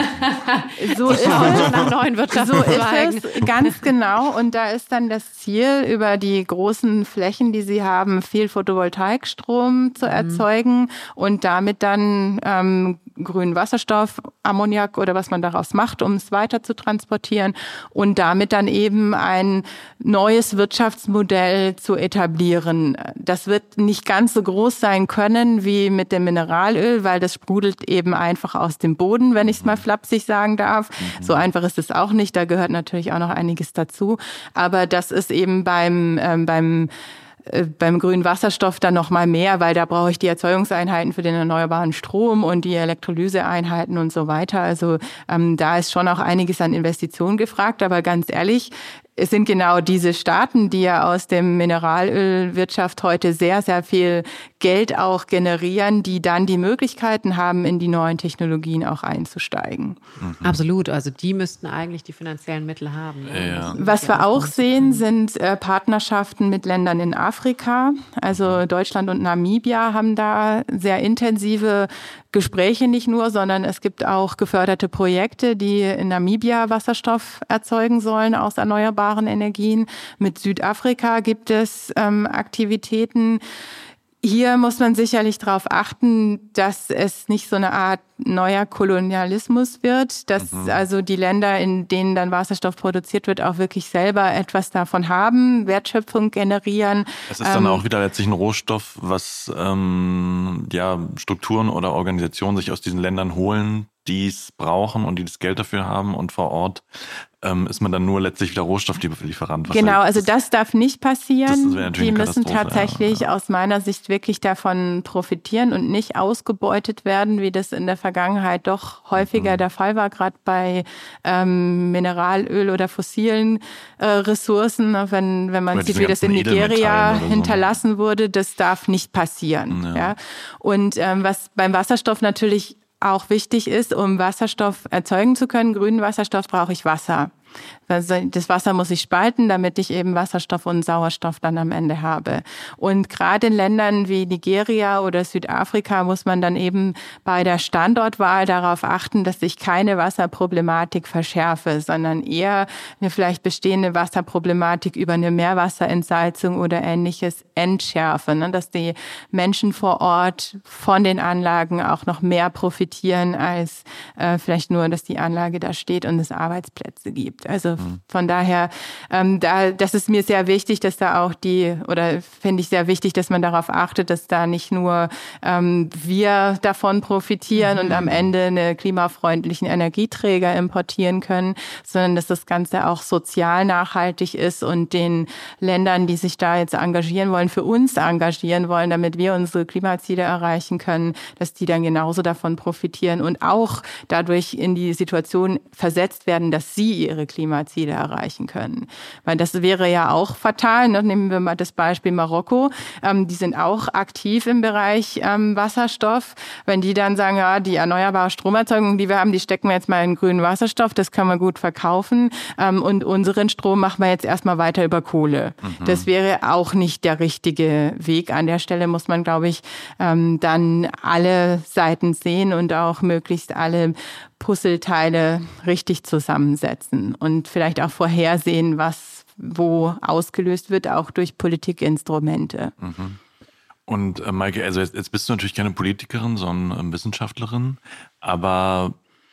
So ist es nach neuen Wirtschaftszweigen. So ist es, ganz genau. Und da ist dann das Ziel, über die großen Flächen, die sie haben, viel Photovoltaikstrom zu erzeugen mhm. und damit dann ähm, grünen Wasserstoff, Ammoniak oder was man daraus macht, um es weiter zu transportieren und damit dann eben ein neues Wirtschaftsmodell zu etablieren. Das wird nicht ganz so groß sein können wie mit dem Mineralöl, weil das sprudelt eben einfach aus dem Boden, wenn ich es mal flapsig sagen darf. Mhm. So einfach ist es auch nicht, da gehört natürlich auch noch einiges dazu. Aber das ist eben beim, ähm, beim beim grünen Wasserstoff dann noch mal mehr, weil da brauche ich die Erzeugungseinheiten für den erneuerbaren Strom und die Elektrolyseeinheiten und so weiter. Also ähm, da ist schon auch einiges an Investitionen gefragt. Aber ganz ehrlich, es sind genau diese Staaten, die ja aus dem Mineralölwirtschaft heute sehr, sehr viel Geld auch generieren, die dann die Möglichkeiten haben, in die neuen Technologien auch einzusteigen. Mhm. Absolut, also die müssten eigentlich die finanziellen Mittel haben. Ja. Was wir auch sehen, sind äh, Partnerschaften mit Ländern in Afrika. Also Deutschland und Namibia haben da sehr intensive Gespräche nicht nur, sondern es gibt auch geförderte Projekte, die in Namibia Wasserstoff erzeugen sollen aus erneuerbaren Energien. Mit Südafrika gibt es ähm, Aktivitäten. Hier muss man sicherlich darauf achten, dass es nicht so eine Art neuer Kolonialismus wird, dass mhm. also die Länder, in denen dann Wasserstoff produziert wird, auch wirklich selber etwas davon haben, Wertschöpfung generieren. Es ist dann ähm, auch wieder letztlich ein Rohstoff, was ähm, ja Strukturen oder Organisationen sich aus diesen Ländern holen, die es brauchen und die das Geld dafür haben, und vor Ort ähm, ist man dann nur letztlich wieder Rohstofflieferant. Genau, also das darf nicht passieren. Die müssen tatsächlich ja, ja. aus meiner Sicht wirklich davon profitieren und nicht ausgebeutet werden, wie das in der Vergangenheit doch häufiger mhm. der Fall war, gerade bei ähm, Mineralöl oder fossilen äh, Ressourcen. Wenn, wenn man sieht, wie das in Nigeria hinterlassen so. wurde, das darf nicht passieren. Ja. Ja. Und ähm, was beim Wasserstoff natürlich auch wichtig ist, um Wasserstoff erzeugen zu können, grünen Wasserstoff, brauche ich Wasser. Das Wasser muss ich spalten, damit ich eben Wasserstoff und Sauerstoff dann am Ende habe. Und gerade in Ländern wie Nigeria oder Südafrika muss man dann eben bei der Standortwahl darauf achten, dass ich keine Wasserproblematik verschärfe, sondern eher eine vielleicht bestehende Wasserproblematik über eine Meerwasserentsalzung oder Ähnliches entschärfe, ne? Dass die Menschen vor Ort von den Anlagen auch noch mehr profitieren, als äh, vielleicht nur, dass die Anlage da steht und es Arbeitsplätze gibt. Also von daher, ähm, da, das ist mir sehr wichtig, dass da auch die, oder finde ich sehr wichtig, dass man darauf achtet, dass da nicht nur ähm, wir davon profitieren mhm. und am Ende eine klimafreundlichen Energieträger importieren können, sondern dass das Ganze auch sozial nachhaltig ist und den Ländern, die sich da jetzt engagieren wollen, für uns engagieren wollen, damit wir unsere Klimaziele erreichen können, dass die dann genauso davon profitieren und auch dadurch in die Situation versetzt werden, dass sie ihre Klimaziele erreichen können. Weil das wäre ja auch fatal. Ne? Nehmen wir mal das Beispiel Marokko. Ähm, die sind auch aktiv im Bereich ähm, Wasserstoff. Wenn die dann sagen, ja, die erneuerbare Stromerzeugung, die wir haben, die stecken wir jetzt mal in grünen Wasserstoff, das können wir gut verkaufen. Ähm, und unseren Strom machen wir jetzt erstmal weiter über Kohle. Mhm. Das wäre auch nicht der richtige Weg. An der Stelle muss man, glaube ich, ähm, dann alle Seiten sehen und auch möglichst alle Puzzleteile richtig zusammensetzen und vielleicht auch vorhersehen, was wo ausgelöst wird, auch durch Politikinstrumente. Mhm. Und äh, Maike, also jetzt, jetzt bist du natürlich keine Politikerin, sondern äh, Wissenschaftlerin, aber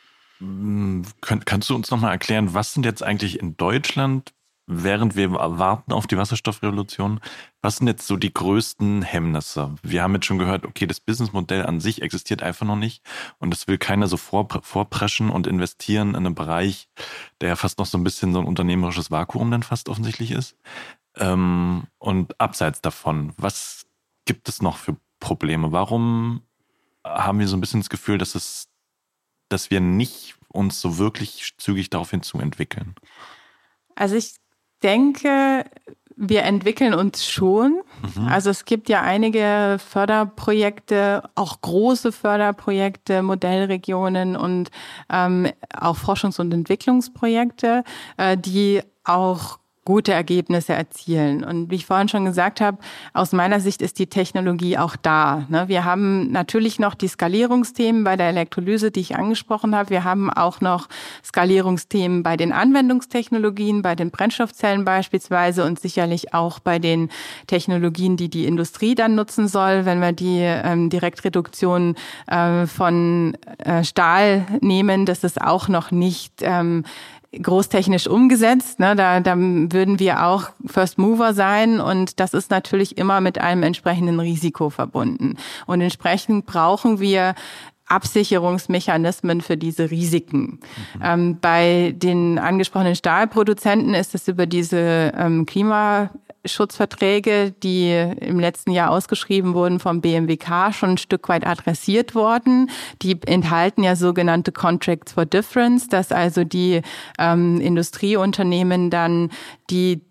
mh, könnt, kannst du uns nochmal erklären, was sind jetzt eigentlich in Deutschland, während wir warten auf die Wasserstoffrevolution, was sind jetzt so die größten Hemmnisse? Wir haben jetzt schon gehört, okay, das Businessmodell an sich existiert einfach noch nicht und das will keiner so vor, vorpreschen und investieren in einen Bereich, der ja fast noch so ein bisschen so ein unternehmerisches Vakuum dann fast offensichtlich ist. Ähm, und abseits davon, was gibt es noch für Probleme? Warum haben wir so ein bisschen das Gefühl, dass es, dass wir nicht uns so wirklich zügig darauf hinzu entwickeln? Also ich denke, wir entwickeln uns schon. Mhm. Also es gibt ja einige Förderprojekte, auch große Förderprojekte, Modellregionen und ähm, auch Forschungs- und Entwicklungsprojekte, äh, die auch gute Ergebnisse erzielen. Und wie ich vorhin schon gesagt habe, aus meiner Sicht ist die Technologie auch da. Wir haben natürlich noch die Skalierungsthemen bei der Elektrolyse, die ich angesprochen habe. Wir haben auch noch Skalierungsthemen bei den Anwendungstechnologien, bei den Brennstoffzellen beispielsweise und sicherlich auch bei den Technologien, die die Industrie dann nutzen soll. Wenn wir die ähm, Direktreduktion äh, von äh, Stahl nehmen, das ist auch noch nicht ähm, großtechnisch umgesetzt. Ne? Da, da würden wir auch First Mover sein und das ist natürlich immer mit einem entsprechenden Risiko verbunden. Und entsprechend brauchen wir Absicherungsmechanismen für diese Risiken. Mhm. Ähm, bei den angesprochenen Stahlproduzenten ist es über diese ähm, Klimaschutzverträge, die im letzten Jahr ausgeschrieben wurden vom B M W K, schon ein Stück weit adressiert worden. Die enthalten ja sogenannte Contracts for Difference, dass also die ähm, Industrieunternehmen dann die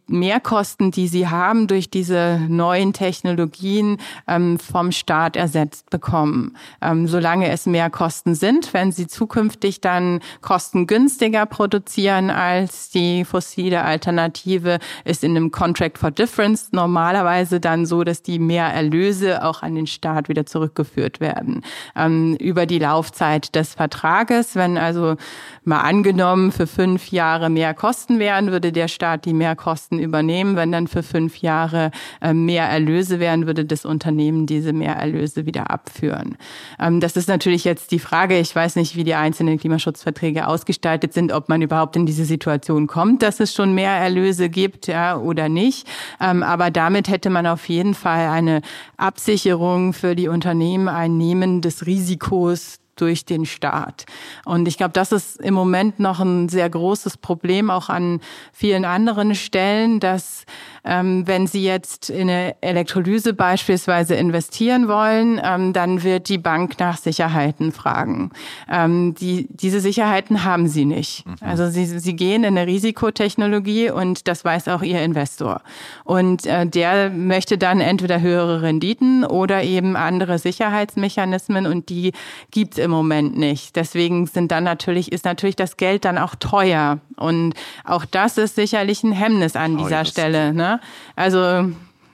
Mehrkosten, die sie haben durch diese neuen Technologien, ähm, vom Staat ersetzt bekommen. Ähm, solange es Mehrkosten sind, wenn sie zukünftig dann kostengünstiger produzieren als die fossile Alternative, ist in einem Contract for Difference normalerweise dann so, dass die Mehrerlöse auch an den Staat wieder zurückgeführt werden. Ähm, über die Laufzeit des Vertrages, wenn also mal angenommen für fünf Jahre mehr Kosten wären, würde der Staat die Mehrkosten übernehmen. Wenn dann für fünf Jahre äh, mehr Erlöse wären, würde das Unternehmen diese Mehrerlöse wieder abführen. Ähm, das ist natürlich jetzt die Frage, ich weiß nicht, wie die einzelnen Klimaschutzverträge ausgestaltet sind, ob man überhaupt in diese Situation kommt, dass es schon mehr Erlöse gibt, ja, oder nicht. Ähm, aber damit hätte man auf jeden Fall eine Absicherung für die Unternehmen, ein Nehmen des Risikos durch den Staat. Und ich glaube, das ist im Moment noch ein sehr großes Problem, auch an vielen anderen Stellen, dass ähm, wenn Sie jetzt in eine Elektrolyse beispielsweise investieren wollen, ähm, dann wird die Bank nach Sicherheiten fragen. Ähm, die, diese Sicherheiten haben Sie nicht. Mhm. Also Sie, Sie gehen in eine Risikotechnologie und das weiß auch Ihr Investor. Und äh, der möchte dann entweder höhere Renditen oder eben andere Sicherheitsmechanismen und die gibt es im Moment nicht. Deswegen sind dann natürlich, ist natürlich das Geld dann auch teuer. Und auch das ist sicherlich ein Hemmnis an dieser oh, Stelle, ne? Also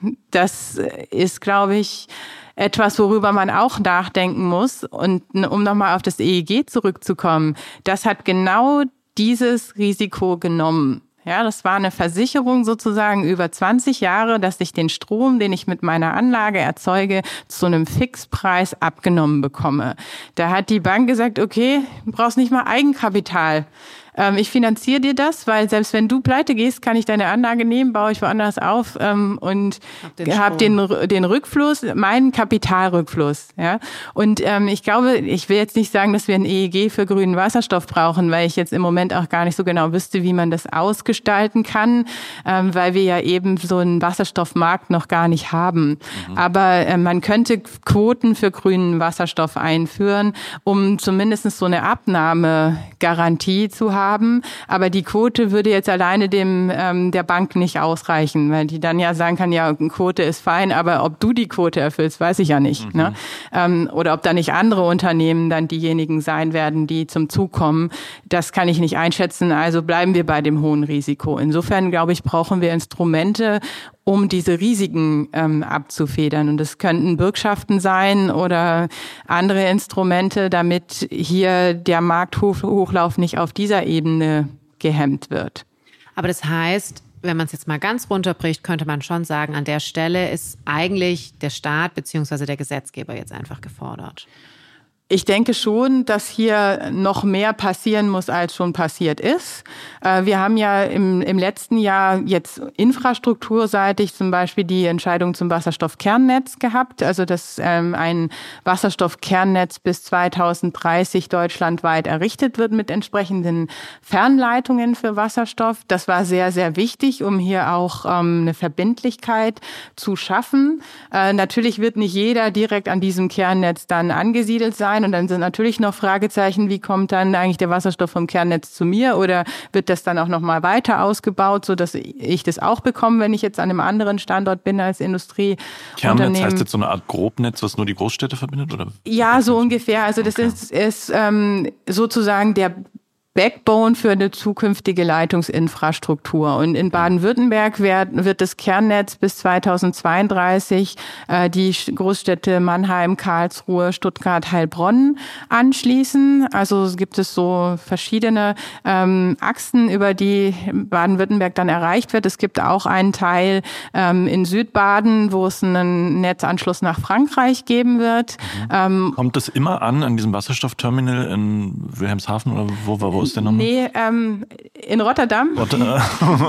das ist, glaube ich, etwas, worüber man auch nachdenken muss. Und um nochmal auf das E E G zurückzukommen, das hat genau dieses Risiko genommen. Ja, das war eine Versicherung sozusagen über zwanzig Jahre, dass ich den Strom, den ich mit meiner Anlage erzeuge, zu einem Fixpreis abgenommen bekomme. Da hat die Bank gesagt, okay, du brauchst nicht mal Eigenkapital. Ähm, ich finanziere dir das, weil selbst wenn du pleite gehst, kann ich deine Anlage nehmen, baue ich woanders auf ähm, und habe den, den Rückfluss, meinen Kapitalrückfluss. Ja? Und ähm, ich glaube, ich will jetzt nicht sagen, dass wir ein E E G für grünen Wasserstoff brauchen, weil ich jetzt im Moment auch gar nicht so genau wüsste, wie man das ausgestalten kann, ähm, weil wir ja eben so einen Wasserstoffmarkt noch gar nicht haben. Mhm. Aber äh, man könnte Quoten für grünen Wasserstoff einführen, um zumindest so eine Abnahmegarantie zu haben. haben, aber die Quote würde jetzt alleine dem ähm, der Bank nicht ausreichen, weil die dann ja sagen kann, ja, eine Quote ist fein, aber ob du die Quote erfüllst, weiß ich ja nicht. Mhm. Ne? Ähm, oder ob da nicht andere Unternehmen dann diejenigen sein werden, die zum Zug kommen, das kann ich nicht einschätzen, also bleiben wir bei dem hohen Risiko. Insofern, glaube ich, brauchen wir Instrumente, um diese Risiken ähm, abzufedern. Und das könnten Bürgschaften sein oder andere Instrumente, damit hier der Markthochlauf nicht auf dieser Ebene gehemmt wird. Aber das heißt, wenn man es jetzt mal ganz runterbricht, könnte man schon sagen, an der Stelle ist eigentlich der Staat bzw. der Gesetzgeber jetzt einfach gefordert. Ich denke schon, dass hier noch mehr passieren muss, als schon passiert ist. Wir haben ja im, im letzten Jahr jetzt infrastrukturseitig zum Beispiel die Entscheidung zum Wasserstoffkernnetz gehabt, also dass ähm, ein Wasserstoffkernnetz bis zweitausenddreißig deutschlandweit errichtet wird mit entsprechenden Fernleitungen für Wasserstoff. Das war sehr, sehr wichtig, um hier auch ähm, eine Verbindlichkeit zu schaffen. Äh, natürlich wird nicht jeder direkt an diesem Kernnetz dann angesiedelt sein. Und dann sind natürlich noch Fragezeichen, wie kommt dann eigentlich der Wasserstoff vom Kernnetz zu mir oder wird das dann auch noch mal weiter ausgebaut, sodass ich das auch bekomme, wenn ich jetzt an einem anderen Standort bin als Industrie. Kernnetz heißt jetzt so eine Art Grobnetz, was nur die Großstädte verbindet? Oder? Ja, so ungefähr. Also das okay. ist, ist ähm, sozusagen der Backbone für eine zukünftige Leitungsinfrastruktur. Und in Baden-Württemberg wird, wird das Kernnetz bis zweitausendzweiunddreißig äh, die Großstädte Mannheim, Karlsruhe, Stuttgart, Heilbronn anschließen. Also gibt es so verschiedene ähm, Achsen, über die Baden-Württemberg dann erreicht wird. Es gibt auch einen Teil ähm, in Südbaden, wo es einen Netzanschluss nach Frankreich geben wird. Mhm. Ähm, Kommt das immer an, an diesem Wasserstoffterminal in Wilhelmshaven oder wo war wo? Wo ist der nochmal? Nee, ähm, in Rotterdam. Rotterdam.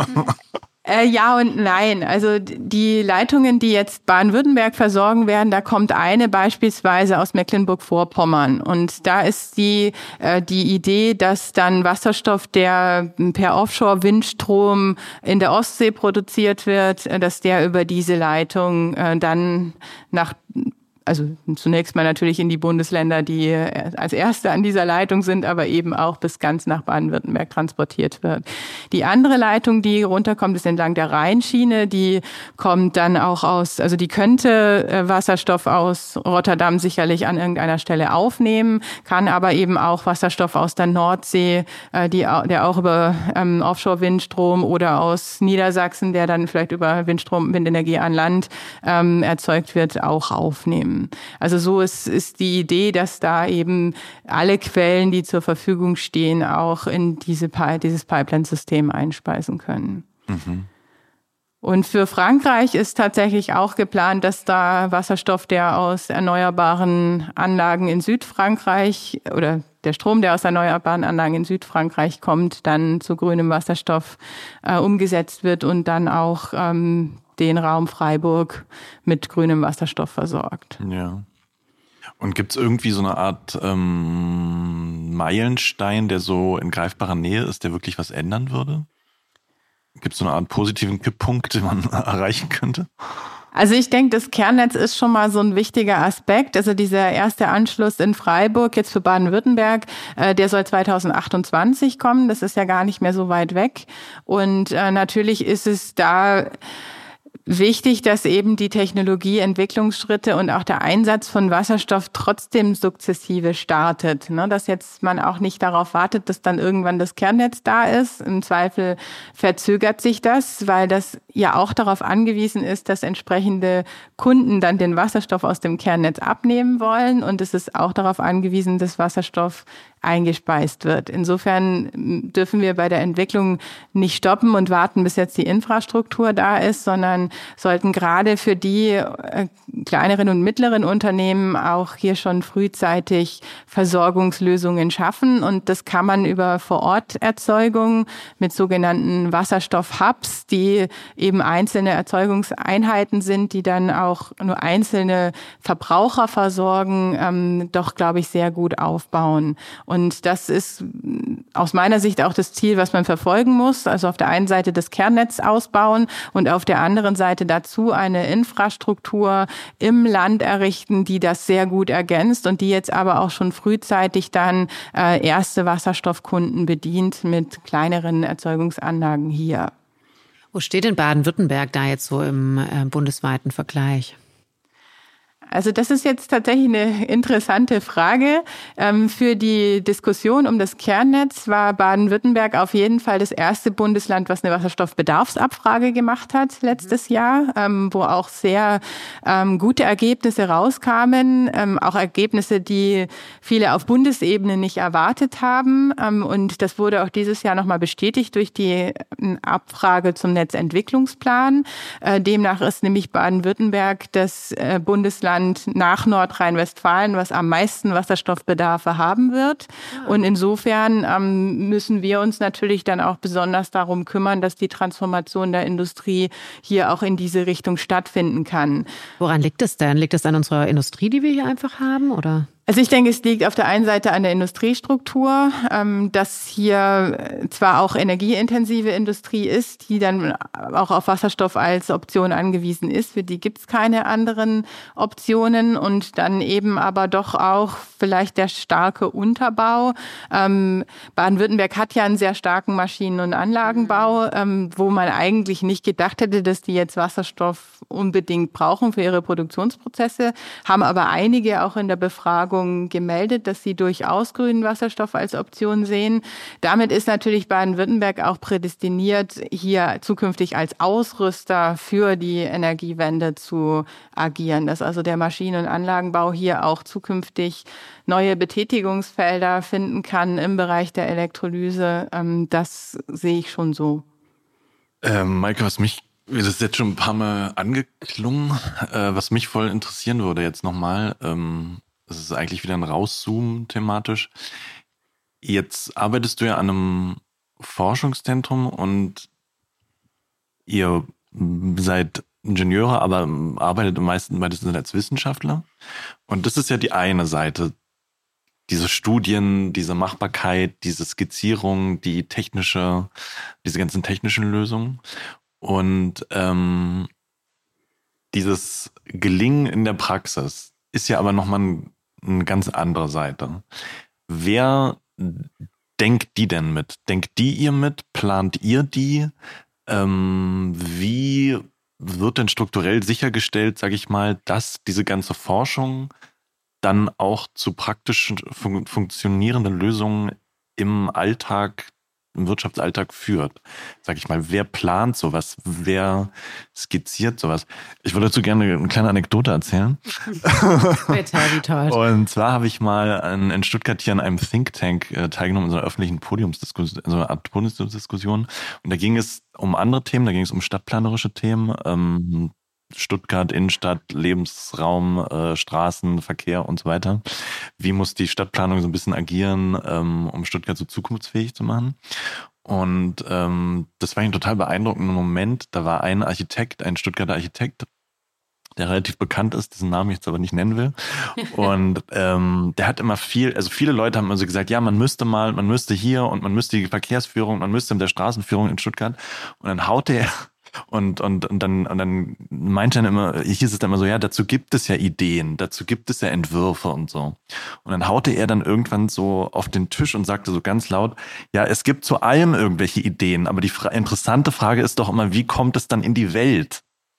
äh, ja und nein. Also die Leitungen, die jetzt Baden-Württemberg versorgen werden, da kommt eine beispielsweise aus Mecklenburg-Vorpommern. Und da ist die, äh, die Idee, dass dann Wasserstoff, der per Offshore-Windstrom in der Ostsee produziert wird, dass der über diese Leitung äh, dann nach also zunächst mal natürlich in die Bundesländer, die als erste an dieser Leitung sind, aber eben auch bis ganz nach Baden-Württemberg transportiert wird. Die andere Leitung, die runterkommt, ist entlang der Rheinschiene. Die kommt dann auch aus, also die könnte Wasserstoff aus Rotterdam sicherlich an irgendeiner Stelle aufnehmen, kann aber eben auch Wasserstoff aus der Nordsee, die, der auch über ähm, Offshore-Windstrom oder aus Niedersachsen, der dann vielleicht über Windstrom, Windenergie an Land ähm, erzeugt wird, auch aufnehmen. Also so ist, ist die Idee, dass da eben alle Quellen, die zur Verfügung stehen, auch in diese, dieses Pipeline-System einspeisen können. Mhm. Und für Frankreich ist tatsächlich auch geplant, dass da Wasserstoff, der aus erneuerbaren Anlagen in Südfrankreich oder der Strom, der aus erneuerbaren Anlagen in Südfrankreich kommt, dann zu grünem Wasserstoff äh, umgesetzt wird und dann auch ähm, den Raum Freiburg mit grünem Wasserstoff versorgt. Ja. Und gibt es irgendwie so eine Art ähm, Meilenstein, der so in greifbarer Nähe ist, der wirklich was ändern würde? Gibt es so eine Art positiven Kipppunkt, den man erreichen könnte? Also ich denke, das Kernnetz ist schon mal so ein wichtiger Aspekt. Also dieser erste Anschluss in Freiburg, jetzt für Baden-Württemberg, äh, der soll zweitausendachtundzwanzig kommen. Das ist ja gar nicht mehr so weit weg. Und äh, natürlich ist es da wichtig, dass eben die Technologieentwicklungsschritte und auch der Einsatz von Wasserstoff trotzdem sukzessive startet. Ne? Dass jetzt man auch nicht darauf wartet, dass dann irgendwann das Kernnetz da ist. Im Zweifel verzögert sich das, weil das ja auch darauf angewiesen ist, dass entsprechende Kunden dann den Wasserstoff aus dem Kernnetz abnehmen wollen. Und es ist auch darauf angewiesen, dass Wasserstoff eingespeist wird. Insofern dürfen wir bei der Entwicklung nicht stoppen und warten, bis jetzt die Infrastruktur da ist, sondern sollten gerade für die äh, kleineren und mittleren Unternehmen auch hier schon frühzeitig Versorgungslösungen schaffen. Und das kann man über Vor-Ort-Erzeugung mit sogenannten Wasserstoff-Hubs, die eben einzelne Erzeugungseinheiten sind, die dann auch nur einzelne Verbraucher versorgen, ähm, doch, glaube ich, sehr gut aufbauen. Und das ist aus meiner Sicht auch das Ziel, was man verfolgen muss. Also auf der einen Seite das Kernnetz ausbauen und auf der anderen Seite dazu eine Infrastruktur im Land errichten, die das sehr gut ergänzt und die jetzt aber auch schon frühzeitig dann äh, erste Wasserstoffkunden bedient mit kleineren Erzeugungsanlagen hier. Wo steht denn Baden-Württemberg da jetzt so im äh, bundesweiten Vergleich? Also das ist jetzt tatsächlich eine interessante Frage. Für die Diskussion um das Kernnetz war Baden-Württemberg auf jeden Fall das erste Bundesland, was eine Wasserstoffbedarfsabfrage gemacht hat letztes Jahr, wo auch sehr gute Ergebnisse rauskamen, auch Ergebnisse, die viele auf Bundesebene nicht erwartet haben. Und das wurde auch dieses Jahr nochmal bestätigt durch die Abfrage zum Netzentwicklungsplan. Demnach ist nämlich Baden-Württemberg das Bundesland nach Nordrhein-Westfalen, was am meisten Wasserstoffbedarfe haben wird. Und insofern ähm, müssen wir uns natürlich dann auch besonders darum kümmern, dass die Transformation der Industrie hier auch in diese Richtung stattfinden kann. Woran liegt es denn? Liegt es an unserer Industrie, die wir hier einfach haben, oder? Also ich denke, es liegt auf der einen Seite an der Industriestruktur, dass hier zwar auch energieintensive Industrie ist, die dann auch auf Wasserstoff als Option angewiesen ist. Für die gibt es keine anderen Optionen und dann eben aber doch auch vielleicht der starke Unterbau. Baden-Württemberg hat ja einen sehr starken Maschinen- und Anlagenbau, wo man eigentlich nicht gedacht hätte, dass die jetzt Wasserstoff unbedingt brauchen für ihre Produktionsprozesse, haben aber einige auch in der Befragung gemeldet, dass sie durchaus grünen Wasserstoff als Option sehen. Damit ist natürlich Baden-Württemberg auch prädestiniert, hier zukünftig als Ausrüster für die Energiewende zu agieren. Dass also der Maschinen- und Anlagenbau hier auch zukünftig neue Betätigungsfelder finden kann im Bereich der Elektrolyse. Das sehe ich schon so. Ähm, Maike, was mich das ist jetzt schon ein paar Mal angeklungen, äh, was mich voll interessieren würde jetzt nochmal, ähm, das ist eigentlich wieder ein Rauszoomen thematisch. Jetzt arbeitest du ja an einem Forschungszentrum und ihr seid Ingenieure, aber arbeitet im meisten meistens als Wissenschaftler. Und das ist ja die eine Seite. Diese Studien, diese Machbarkeit, diese Skizzierung, die technische, diese ganzen technischen Lösungen. Und ähm, dieses Gelingen in der Praxis, ist ja aber nochmal ein, eine ganz andere Seite. Wer denkt die denn mit? Denkt die ihr mit? Plant ihr die? Ähm, wie wird denn strukturell sichergestellt, sage ich mal, dass diese ganze Forschung dann auch zu praktisch fun- funktionierenden Lösungen im Alltag, im Wirtschaftsalltag führt? Sag ich mal, wer plant sowas? Wer skizziert sowas? Ich würde dazu gerne eine kleine Anekdote erzählen. Bitte, wie toll. Und zwar habe ich mal in, in Stuttgart hier an einem Think Tank äh, teilgenommen, in so einer öffentlichen Podiumsdiskussion, so einer Art Podiumsdiskussion. Und da ging es um andere Themen, da ging es um stadtplanerische Themen, ähm, Stuttgart, Innenstadt, Lebensraum, äh, Straßen, Verkehr und so weiter. Wie muss die Stadtplanung so ein bisschen agieren, ähm, um Stuttgart so zukunftsfähig zu machen? Und ähm, das war ein total beeindruckender Moment. Da war ein Architekt, ein Stuttgarter Architekt, der relativ bekannt ist, diesen Namen ich jetzt aber nicht nennen will. Und ähm, der hat immer viel, also viele Leute haben immer so gesagt, ja, man müsste mal, man müsste hier und man müsste die Verkehrsführung, man müsste mit der Straßenführung in Stuttgart. Und dann haute er Und, und, und dann, und dann meinte er immer, hieß es dann immer so, ja, dazu gibt es ja Ideen, dazu gibt es ja Entwürfe und so. Und dann haute er dann irgendwann so auf den Tisch und sagte so ganz laut, ja, es gibt zu allem irgendwelche Ideen, aber die fra- interessante Frage ist doch immer, wie kommt es dann in die Welt?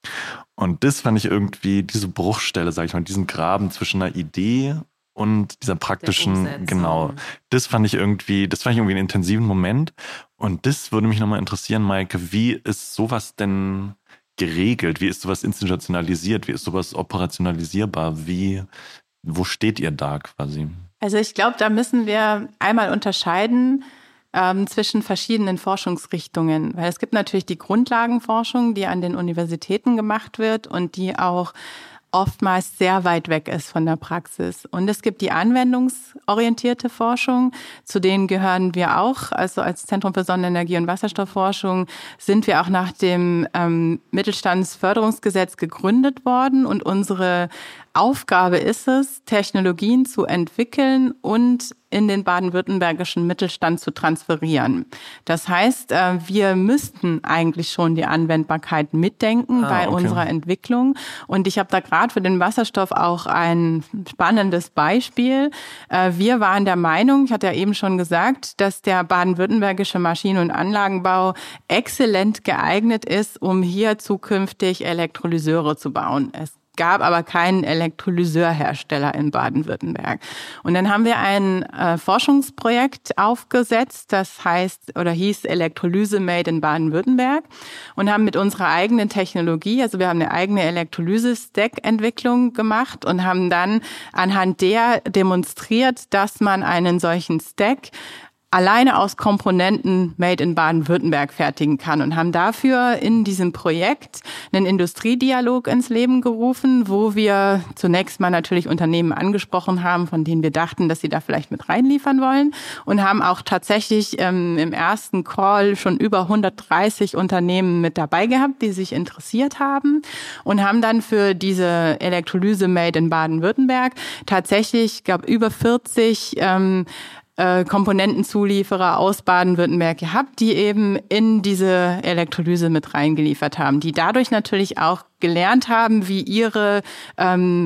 Und das fand ich irgendwie, diese Bruchstelle, sag ich mal, diesen Graben zwischen einer Idee und dieser praktischen, genau, das fand ich irgendwie, das fand ich irgendwie einen intensiven Moment. Und das würde mich nochmal interessieren, Maike, wie ist sowas denn geregelt? Wie ist sowas institutionalisiert? Wie ist sowas operationalisierbar? Wie, wo steht ihr da quasi? Also ich glaube, da müssen wir einmal unterscheiden ähm, zwischen verschiedenen Forschungsrichtungen. Weil es gibt natürlich die Grundlagenforschung, die an den Universitäten gemacht wird und die auch oftmals sehr weit weg ist von der Praxis. Und es gibt die anwendungsorientierte Forschung, zu denen gehören wir auch. Also als Zentrum für Sonnenenergie und Wasserstoffforschung sind wir auch nach dem ähm, Mittelstandsförderungsgesetz gegründet worden. Und unsere Aufgabe ist es, Technologien zu entwickeln und in den baden-württembergischen Mittelstand zu transferieren. Das heißt, wir müssten eigentlich schon die Anwendbarkeit mitdenken ah, bei okay. unserer Entwicklung. Und ich habe da gerade für den Wasserstoff auch ein spannendes Beispiel. Wir waren der Meinung, ich hatte ja eben schon gesagt, dass der baden-württembergische Maschinen- und Anlagenbau exzellent geeignet ist, um hier zukünftig Elektrolyseure zu bauen. Es gab aber keinen Elektrolyseurhersteller in Baden-Württemberg. Und dann haben wir ein äh, Forschungsprojekt aufgesetzt, das heißt oder hieß Elektrolyse Made in Baden-Württemberg und haben mit unserer eigenen Technologie, also wir haben eine eigene Elektrolyse-Stack-Entwicklung gemacht und haben dann anhand der demonstriert, dass man einen solchen Stack alleine aus Komponenten made in Baden-Württemberg fertigen kann und haben dafür in diesem Projekt einen Industriedialog ins Leben gerufen, wo wir zunächst mal natürlich Unternehmen angesprochen haben, von denen wir dachten, dass sie da vielleicht mit reinliefern wollen und haben auch tatsächlich ähm, im ersten Call schon über hundertdreißig Unternehmen mit dabei gehabt, die sich interessiert haben und haben dann für diese Elektrolyse made in Baden-Württemberg tatsächlich, ich glaube, über vierzig ähm, Komponentenzulieferer aus Baden-Württemberg gehabt, die eben in diese Elektrolyse mit reingeliefert haben, die dadurch natürlich auch gelernt haben, wie ihre ähm,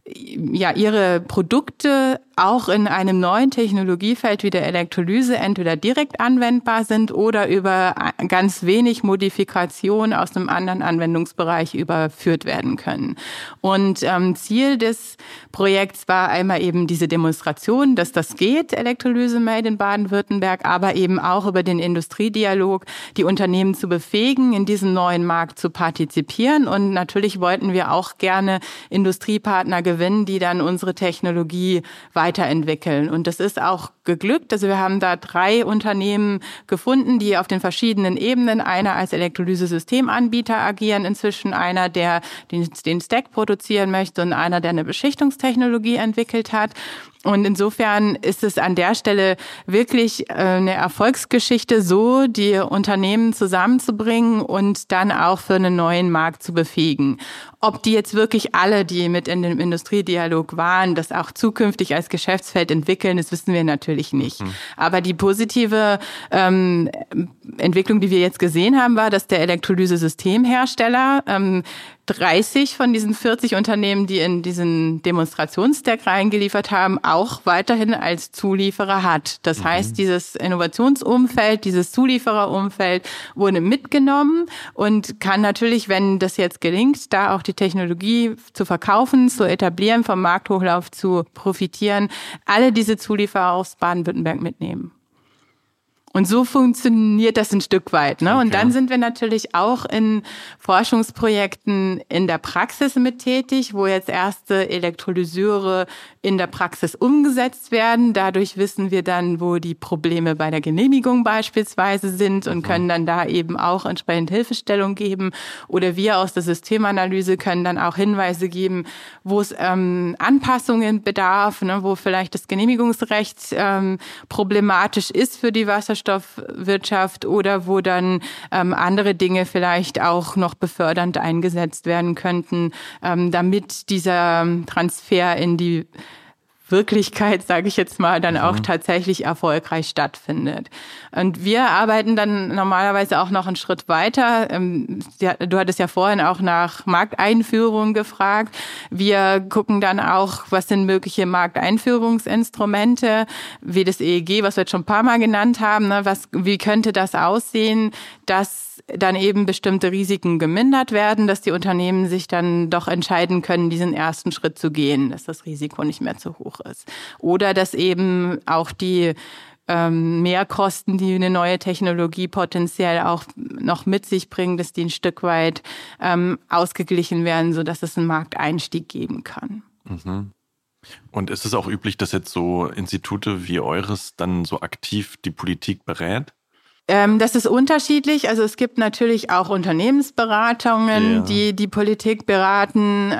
ja ihre Produkte auch in einem neuen Technologiefeld wie der Elektrolyse entweder direkt anwendbar sind oder über ganz wenig Modifikation aus einem anderen Anwendungsbereich überführt werden können. Und ähm, Ziel des Projekts war einmal eben diese Demonstration, dass das geht, Elektrolyse made in Baden-Württemberg, aber eben auch über den Industriedialog die Unternehmen zu befähigen, in diesem neuen Markt zu partizipieren. Und natürlich wollten wir auch gerne Industriepartner gewinnen, die dann unsere Technologie weiterentwickeln. Und das ist auch geglückt. Also wir haben da drei Unternehmen gefunden, die auf den verschiedenen Ebenen, einer als Elektrolyse-Systemanbieter agieren inzwischen, einer, der den, den Stack produzieren möchte und einer, der eine Beschichtungstechnologie entwickelt hat. Und insofern ist es an der Stelle wirklich eine Erfolgsgeschichte, so die Unternehmen zusammenzubringen und dann auch für einen neuen Markt zu befähigen. Ob die jetzt wirklich alle, die mit in dem Industriedialog waren, das auch zukünftig als Geschäftsfeld entwickeln, das wissen wir natürlich nicht. Mhm. Aber die positive ähm, Entwicklung, die wir jetzt gesehen haben, war, dass der Elektrolyse-Systemhersteller ähm, dreißig von diesen vierzig Unternehmen, die in diesen Demonstrationsstack reingeliefert haben, auch weiterhin als Zulieferer hat. Das mhm. heißt, dieses Innovationsumfeld, dieses Zuliefererumfeld wurde mitgenommen und kann natürlich, wenn das jetzt gelingt, da auch die Technologie zu verkaufen, zu etablieren, vom Markthochlauf zu profitieren, alle diese Zulieferer aus Baden-Württemberg mitnehmen. Und so funktioniert das ein Stück weit, ne? Okay. Und dann sind wir natürlich auch in Forschungsprojekten in der Praxis mit tätig, wo jetzt erste Elektrolyseure in der Praxis umgesetzt werden. Dadurch wissen wir dann, wo die Probleme bei der Genehmigung beispielsweise sind und können dann da eben auch entsprechend Hilfestellung geben. Oder wir aus der Systemanalyse können dann auch Hinweise geben, wo es ähm, Anpassungen bedarf, ne? Wo vielleicht das Genehmigungsrecht ähm, problematisch ist für die Wasserstoff Stoffwirtschaft oder wo dann ähm, andere Dinge vielleicht auch noch befördernd eingesetzt werden könnten, ähm, damit dieser Transfer in die Wirklichkeit, sage ich jetzt mal, dann auch mhm. tatsächlich erfolgreich stattfindet. Und wir arbeiten dann normalerweise auch noch einen Schritt weiter. Du hattest ja vorhin auch nach Markteinführung gefragt. Wir gucken dann auch, was sind mögliche Markteinführungsinstrumente, wie das E E G, was wir jetzt schon ein paar Mal genannt haben. Ne? Was, wie könnte das aussehen, dass dann eben bestimmte Risiken gemindert werden, dass die Unternehmen sich dann doch entscheiden können, diesen ersten Schritt zu gehen, dass das Risiko nicht mehr zu hoch ist. Oder dass eben auch die ähm, Mehrkosten, die eine neue Technologie potenziell auch noch mit sich bringt, dass die ein Stück weit ähm, ausgeglichen werden, sodass es einen Markteinstieg geben kann. Mhm. Und ist es auch üblich, dass jetzt so Institute wie eures dann so aktiv die Politik berät? Das ist unterschiedlich. Also es gibt natürlich auch Unternehmensberatungen, ja. die die Politik beraten.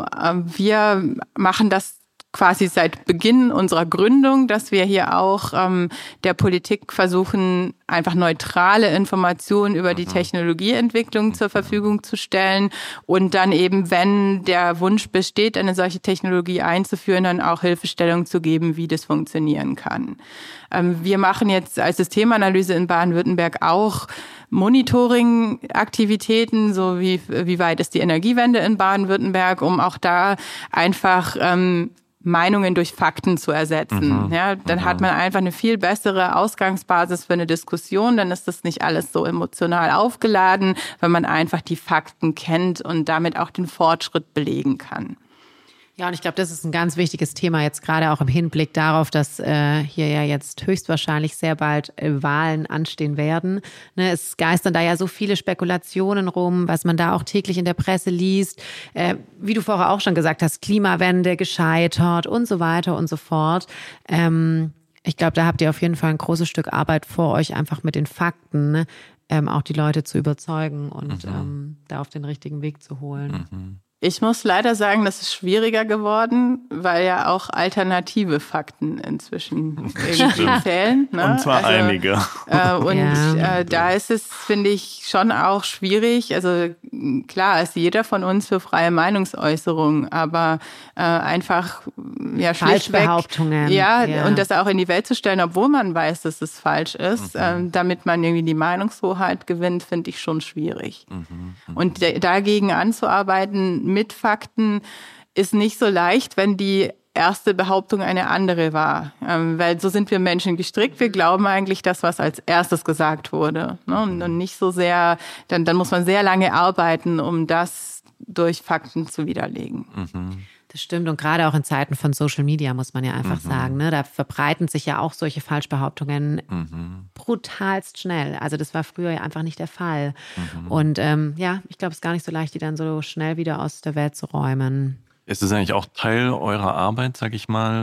Wir machen das quasi seit Beginn unserer Gründung, dass wir hier auch ähm, der Politik versuchen, einfach neutrale Informationen über die Technologieentwicklung zur Verfügung zu stellen und dann eben, wenn der Wunsch besteht, eine solche Technologie einzuführen, dann auch Hilfestellung zu geben, wie das funktionieren kann. Ähm, wir machen jetzt als Systemanalyse in Baden-Württemberg auch Monitoring-Aktivitäten, so wie wie weit ist die Energiewende in Baden-Württemberg, um auch da einfach ähm, Meinungen durch Fakten zu ersetzen. Mhm. Ja, dann mhm. hat man einfach eine viel bessere Ausgangsbasis für eine Diskussion. Dann ist das nicht alles so emotional aufgeladen, wenn man einfach die Fakten kennt und damit auch den Fortschritt belegen kann. Ja, und ich glaube, das ist ein ganz wichtiges Thema jetzt gerade auch im Hinblick darauf, dass äh, hier ja jetzt höchstwahrscheinlich sehr bald äh, Wahlen anstehen werden. Ne, es geistern da ja so viele Spekulationen rum, was man da auch täglich in der Presse liest. Äh, wie du vorher auch schon gesagt hast, Klimawende gescheitert und so weiter und so fort. Ähm, ich glaube, da habt ihr auf jeden Fall ein großes Stück Arbeit vor euch, einfach mit den Fakten, ne, ähm, auch die Leute zu überzeugen und mhm. ähm, da auf den richtigen Weg zu holen. Mhm. Ich muss leider sagen, das ist schwieriger geworden, weil ja auch alternative Fakten inzwischen irgendwie zählen. Ne? Und zwar also, einige. Äh, und ja. äh, da ist es, finde ich, schon auch schwierig. Also klar ist jeder von uns für freie Meinungsäußerung, aber äh, einfach ja Falschbehauptungen. Ja, ja, und das auch in die Welt zu stellen, obwohl man weiß, dass es falsch ist, mhm. äh, damit man irgendwie die Meinungshoheit gewinnt, finde ich schon schwierig. Mhm. Mhm. Und d- dagegen anzuarbeiten mit Fakten ist nicht so leicht, wenn die erste Behauptung eine andere war. Ähm, weil so sind wir Menschen gestrickt. Wir glauben eigentlich das, was als erstes gesagt wurde. Ne? Und, und nicht so sehr, dann, dann muss man sehr lange arbeiten, um das durch Fakten zu widerlegen. Mhm. Das stimmt, und gerade auch in Zeiten von Social Media muss man ja einfach mhm. sagen, ne, da verbreiten sich ja auch solche Falschbehauptungen mhm. brutalst schnell. Also das war früher ja einfach nicht der Fall. Mhm. Und ähm, ja, ich glaube, es ist gar nicht so leicht, die dann so schnell wieder aus der Welt zu räumen. Ist es eigentlich auch Teil eurer Arbeit, sag ich mal,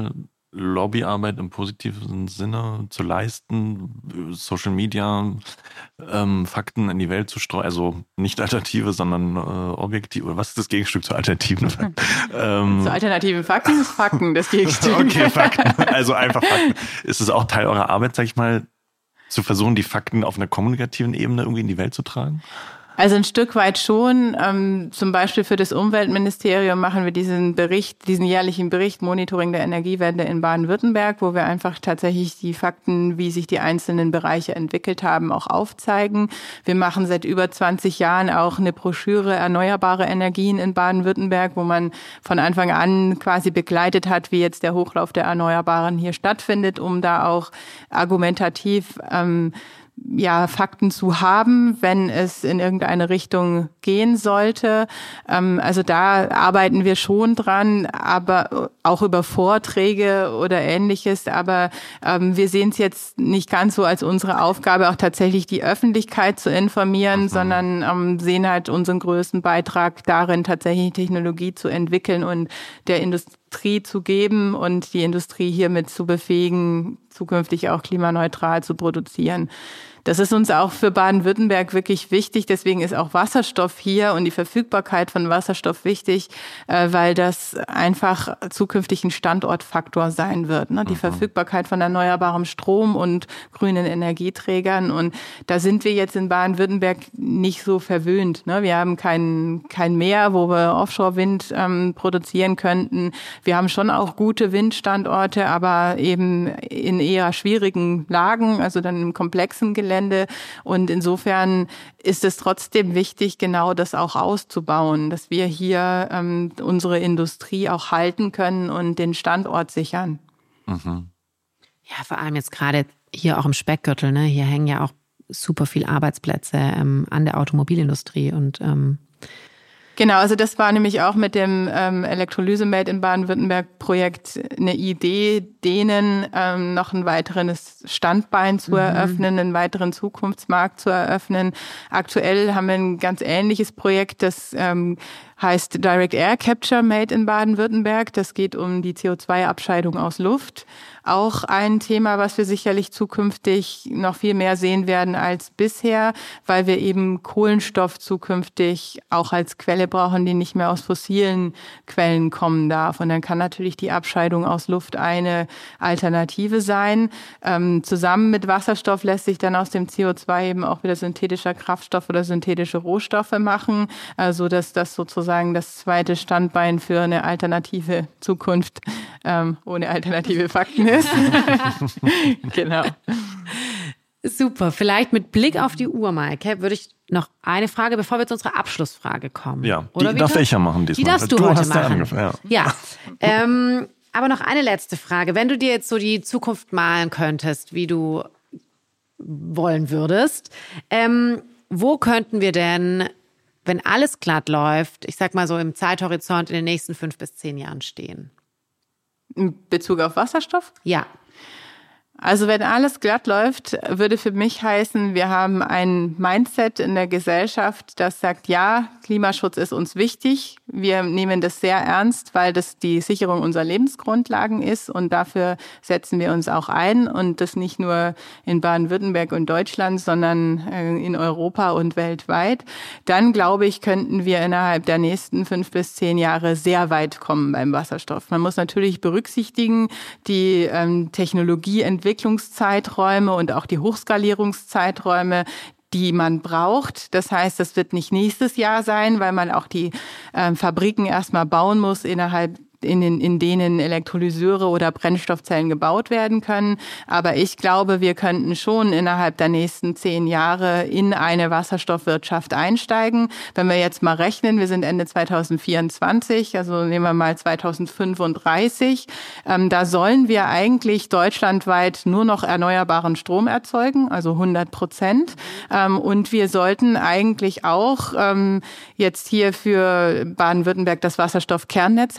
Lobbyarbeit im positiven Sinne zu leisten, Social Media, ähm, Fakten in die Welt zu streuen, also nicht alternative, sondern äh, objektive. Was ist das Gegenstück zu alternativen Fakten? ähm, zu alternativen Fakten ist Fakten das Gegenstück. Okay, Fakten, also einfach Fakten. Ist es auch Teil eurer Arbeit, sag ich mal, zu versuchen, die Fakten auf einer kommunikativen Ebene irgendwie in die Welt zu tragen? Also ein Stück weit schon. Ähm, zum Beispiel für das Umweltministerium machen wir diesen Bericht, diesen jährlichen Bericht Monitoring der Energiewende in Baden-Württemberg, wo wir einfach tatsächlich die Fakten, wie sich die einzelnen Bereiche entwickelt haben, auch aufzeigen. Wir machen seit über zwanzig Jahren auch eine Broschüre Erneuerbare Energien in Baden-Württemberg, wo man von Anfang an quasi begleitet hat, wie jetzt der Hochlauf der Erneuerbaren hier stattfindet, um da auch argumentativ ähm, ja, Fakten zu haben, wenn es in irgendeine Richtung gehen sollte. Ähm, also da arbeiten wir schon dran, aber auch über Vorträge oder Ähnliches. Aber ähm, wir sehen es jetzt nicht ganz so als unsere Aufgabe, auch tatsächlich die Öffentlichkeit zu informieren, mhm. sondern ähm, sehen halt unseren größten Beitrag darin, tatsächlich Technologie zu entwickeln und der Industrie zu geben und die Industrie hiermit zu befähigen, zukünftig auch klimaneutral zu produzieren. Das ist uns auch für Baden-Württemberg wirklich wichtig. Deswegen ist auch Wasserstoff hier und die Verfügbarkeit von Wasserstoff wichtig, weil das einfach zukünftig ein Standortfaktor sein wird. Die Verfügbarkeit von erneuerbarem Strom und grünen Energieträgern. Und da sind wir jetzt in Baden-Württemberg nicht so verwöhnt. Wir haben kein, kein Meer, wo wir Offshore-Wind ähm, produzieren könnten. Wir haben schon auch gute Windstandorte, aber eben in eher schwierigen Lagen, also dann im komplexen Gelände. Und insofern ist es trotzdem wichtig, genau das auch auszubauen, dass wir hier ähm, unsere Industrie auch halten können und den Standort sichern. Mhm. Ja, vor allem jetzt gerade hier auch im Speckgürtel, ne? Hier hängen ja auch super viele Arbeitsplätze ähm, an der Automobilindustrie und ähm Genau, also das war nämlich auch mit dem ähm, Elektrolyse-Made in Baden-Württemberg-Projekt eine Idee, denen ähm, noch ein weiteres Standbein zu mhm. eröffnen, einen weiteren Zukunftsmarkt zu eröffnen. Aktuell haben wir ein ganz ähnliches Projekt, das ähm, heißt Direct Air Capture Made in Baden-Württemberg. Das geht um die C O zwei Abscheidung aus Luft. Auch ein Thema, was wir sicherlich zukünftig noch viel mehr sehen werden als bisher, weil wir eben Kohlenstoff zukünftig auch als Quelle brauchen, die nicht mehr aus fossilen Quellen kommen darf. Und dann kann natürlich die Abscheidung aus Luft eine Alternative sein. Ähm, zusammen mit Wasserstoff lässt sich dann aus dem C O zwei eben auch wieder synthetischer Kraftstoff oder synthetische Rohstoffe machen, also dass das sozusagen das zweite Standbein für eine alternative Zukunft ähm, ohne alternative Fakten ist. Genau. Super. Vielleicht mit Blick auf die Uhr, Maike, würde ich noch eine Frage, bevor wir zu unserer Abschlussfrage kommen. Ja, Oder die darf ich ja machen diesmal. Die darfst du, du heute hast machen. Ja, angefangen, ja. ja. ähm, aber noch eine letzte Frage. Wenn du dir jetzt so die Zukunft malen könntest, wie du wollen würdest, ähm, wo könnten wir denn, wenn alles glatt läuft, ich sag mal so im Zeithorizont in den nächsten fünf bis zehn Jahren stehen? In Bezug auf Wasserstoff? Ja. Also wenn alles glatt läuft, würde für mich heißen, wir haben ein Mindset in der Gesellschaft, das sagt, ja, Klimaschutz ist uns wichtig. Wir nehmen das sehr ernst, weil das die Sicherung unserer Lebensgrundlagen ist und dafür setzen wir uns auch ein und das nicht nur in Baden-Württemberg und Deutschland, sondern in Europa und weltweit. Dann, glaube ich, könnten wir innerhalb der nächsten fünf bis zehn Jahre sehr weit kommen beim Wasserstoff. Man muss natürlich berücksichtigen, die ähm, Technologieentwicklung Entwicklungszeiträume und auch die Hochskalierungszeiträume, die man braucht. Das heißt, das wird nicht nächstes Jahr sein, weil man auch die äh, Fabriken erstmal bauen muss innerhalb in, den, in denen Elektrolyseure oder Brennstoffzellen gebaut werden können. Aber ich glaube, wir könnten schon innerhalb der nächsten zehn Jahre in eine Wasserstoffwirtschaft einsteigen. Wenn wir jetzt mal rechnen, wir sind Ende zweitausendvierundzwanzig, also nehmen wir mal zweitausendfünfunddreißig, ähm, da sollen wir eigentlich deutschlandweit nur noch erneuerbaren Strom erzeugen, also hundert Prozent. Ähm, und wir sollten eigentlich auch ähm, jetzt hier für Baden-Württemberg das Wasserstoffkernnetz haben. Das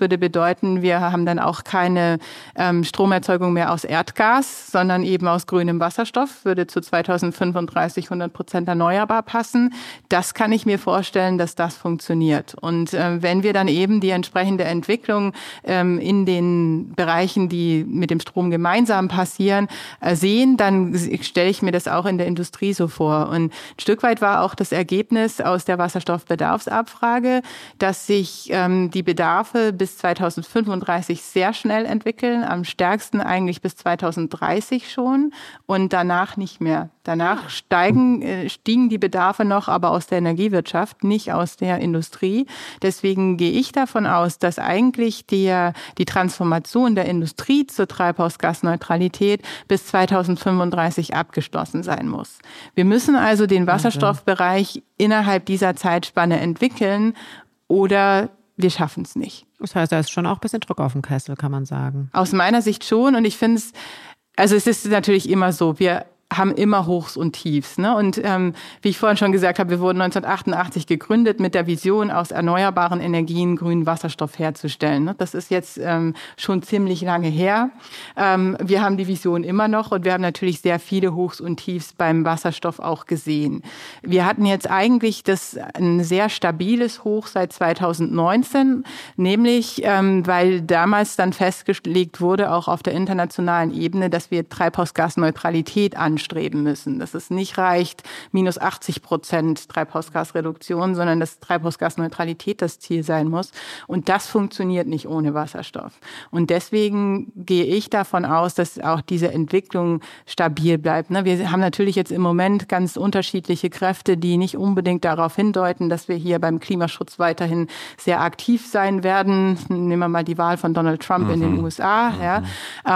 würde bedeuten, wir haben dann auch keine ähm, Stromerzeugung mehr aus Erdgas, sondern eben aus grünem Wasserstoff, würde zu zweitausendfünfunddreißig hundert Prozent erneuerbar passen. Das kann ich mir vorstellen, dass das funktioniert. Und äh, wenn wir dann eben die entsprechende Entwicklung ähm, in den Bereichen, die mit dem Strom gemeinsam passieren, äh, sehen, dann stelle ich mir das auch in der Industrie so vor. Und ein Stück weit war auch das Ergebnis aus der Wasserstoffbedarfsabfrage, dass sich ähm, die Bedarfe bis zweitausendfünfunddreißig sehr schnell entwickeln, am stärksten eigentlich bis zweitausenddreißig schon und danach nicht mehr. Danach steigen, äh, stiegen die Bedarfe noch, aber aus der Energiewirtschaft, nicht aus der Industrie. Deswegen gehe ich davon aus, dass eigentlich der, die Transformation der Industrie zur Treibhausgasneutralität bis zweitausendfünfunddreißig abgeschlossen sein muss. Wir müssen also den Wasserstoffbereich innerhalb dieser Zeitspanne entwickeln oder wir schaffen es nicht. Das heißt, da ist schon auch ein bisschen Druck auf dem Kessel, kann man sagen. Aus meiner Sicht schon und ich finde es, also es ist natürlich immer so, wir haben immer Hochs und Tiefs. Ne? Und ähm, wie ich vorhin schon gesagt habe, wir wurden neunzehnhundertachtundachtzig gegründet mit der Vision, aus erneuerbaren Energien grünen Wasserstoff herzustellen. Ne? Das ist jetzt ähm, schon ziemlich lange her. Ähm, wir haben die Vision immer noch und wir haben natürlich sehr viele Hochs und Tiefs beim Wasserstoff auch gesehen. Wir hatten jetzt eigentlich das ein sehr stabiles Hoch seit zweitausendneunzehn, nämlich ähm, weil damals dann festgelegt wurde, auch auf der internationalen Ebene, dass wir Treibhausgasneutralität anstreben müssen. Dass es nicht reicht, minus achtzig Prozent Treibhausgasreduktion, sondern dass Treibhausgasneutralität das Ziel sein muss. Und das funktioniert nicht ohne Wasserstoff. Und deswegen gehe ich davon aus, dass auch diese Entwicklung stabil bleibt. Wir haben natürlich jetzt im Moment ganz unterschiedliche Kräfte, die nicht unbedingt darauf hindeuten, dass wir hier beim Klimaschutz weiterhin sehr aktiv sein werden. Nehmen wir mal die Wahl von Donald Trump mhm. in den U S A. Mhm. Ja.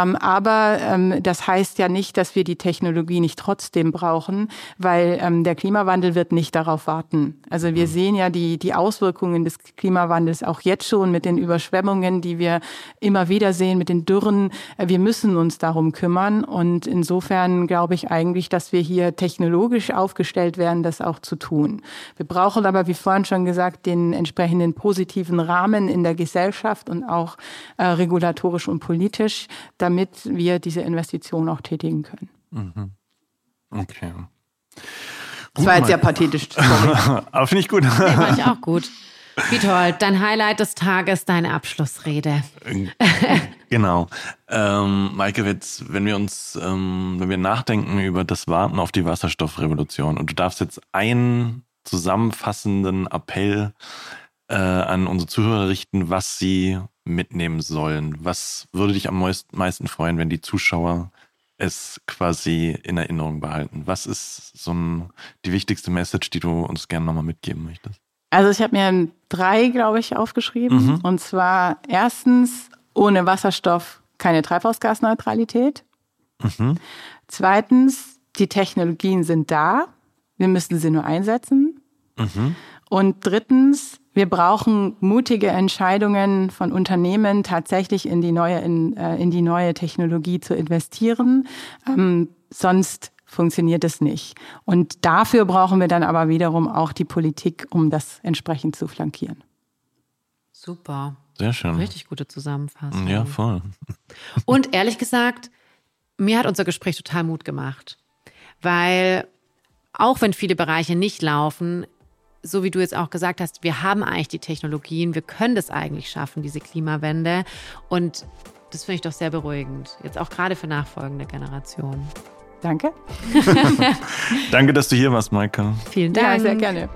Aber das heißt ja nicht, dass wir die Technologie nicht trotzdem brauchen, weil ähm, der Klimawandel wird nicht darauf warten. Also wir sehen ja die, die Auswirkungen des Klimawandels auch jetzt schon mit den Überschwemmungen, die wir immer wieder sehen, mit den Dürren. Wir müssen uns darum kümmern und insofern glaube ich eigentlich, dass wir hier technologisch aufgestellt werden, das auch zu tun. Wir brauchen aber, wie vorhin schon gesagt, den entsprechenden positiven Rahmen in der Gesellschaft und auch äh, regulatorisch und politisch, damit wir diese Investitionen auch tätigen können. Mhm. Okay. Das war jetzt sehr pathetisch. Aber finde ich gut. Nee, fand ich auch gut. Witold, dein Highlight des Tages, deine Abschlussrede. Genau. Ähm, Maike, jetzt, wenn wir uns, ähm, wenn wir nachdenken über das Warten auf die Wasserstoffrevolution und du darfst jetzt einen zusammenfassenden Appell äh, an unsere Zuhörer richten, was sie mitnehmen sollen. Was würde dich am meisten freuen, wenn die Zuschauer es quasi in Erinnerung behalten? Was ist so ein, die wichtigste Message, die du uns gerne nochmal mitgeben möchtest? Also ich habe mir drei, glaube ich, aufgeschrieben. Mhm. Und zwar erstens, ohne Wasserstoff keine Treibhausgasneutralität. Mhm. Zweitens, die Technologien sind da. Wir müssen sie nur einsetzen. Mhm. Und drittens, wir brauchen mutige Entscheidungen von Unternehmen, tatsächlich in die neue, in, in die neue Technologie zu investieren. Ähm, sonst funktioniert es nicht. Und dafür brauchen wir dann aber wiederum auch die Politik, um das entsprechend zu flankieren. Super. Sehr schön. Richtig gute Zusammenfassung. Ja, voll. Und ehrlich gesagt, mir hat unser Gespräch total Mut gemacht. Weil auch wenn viele Bereiche nicht laufen, so wie du jetzt auch gesagt hast, wir haben eigentlich die Technologien, wir können das eigentlich schaffen, diese Klimawende. Und das finde ich doch sehr beruhigend. Jetzt auch gerade für nachfolgende Generationen. Danke. Danke, dass du hier warst, Maike. Vielen Dank. Ja, sehr gerne.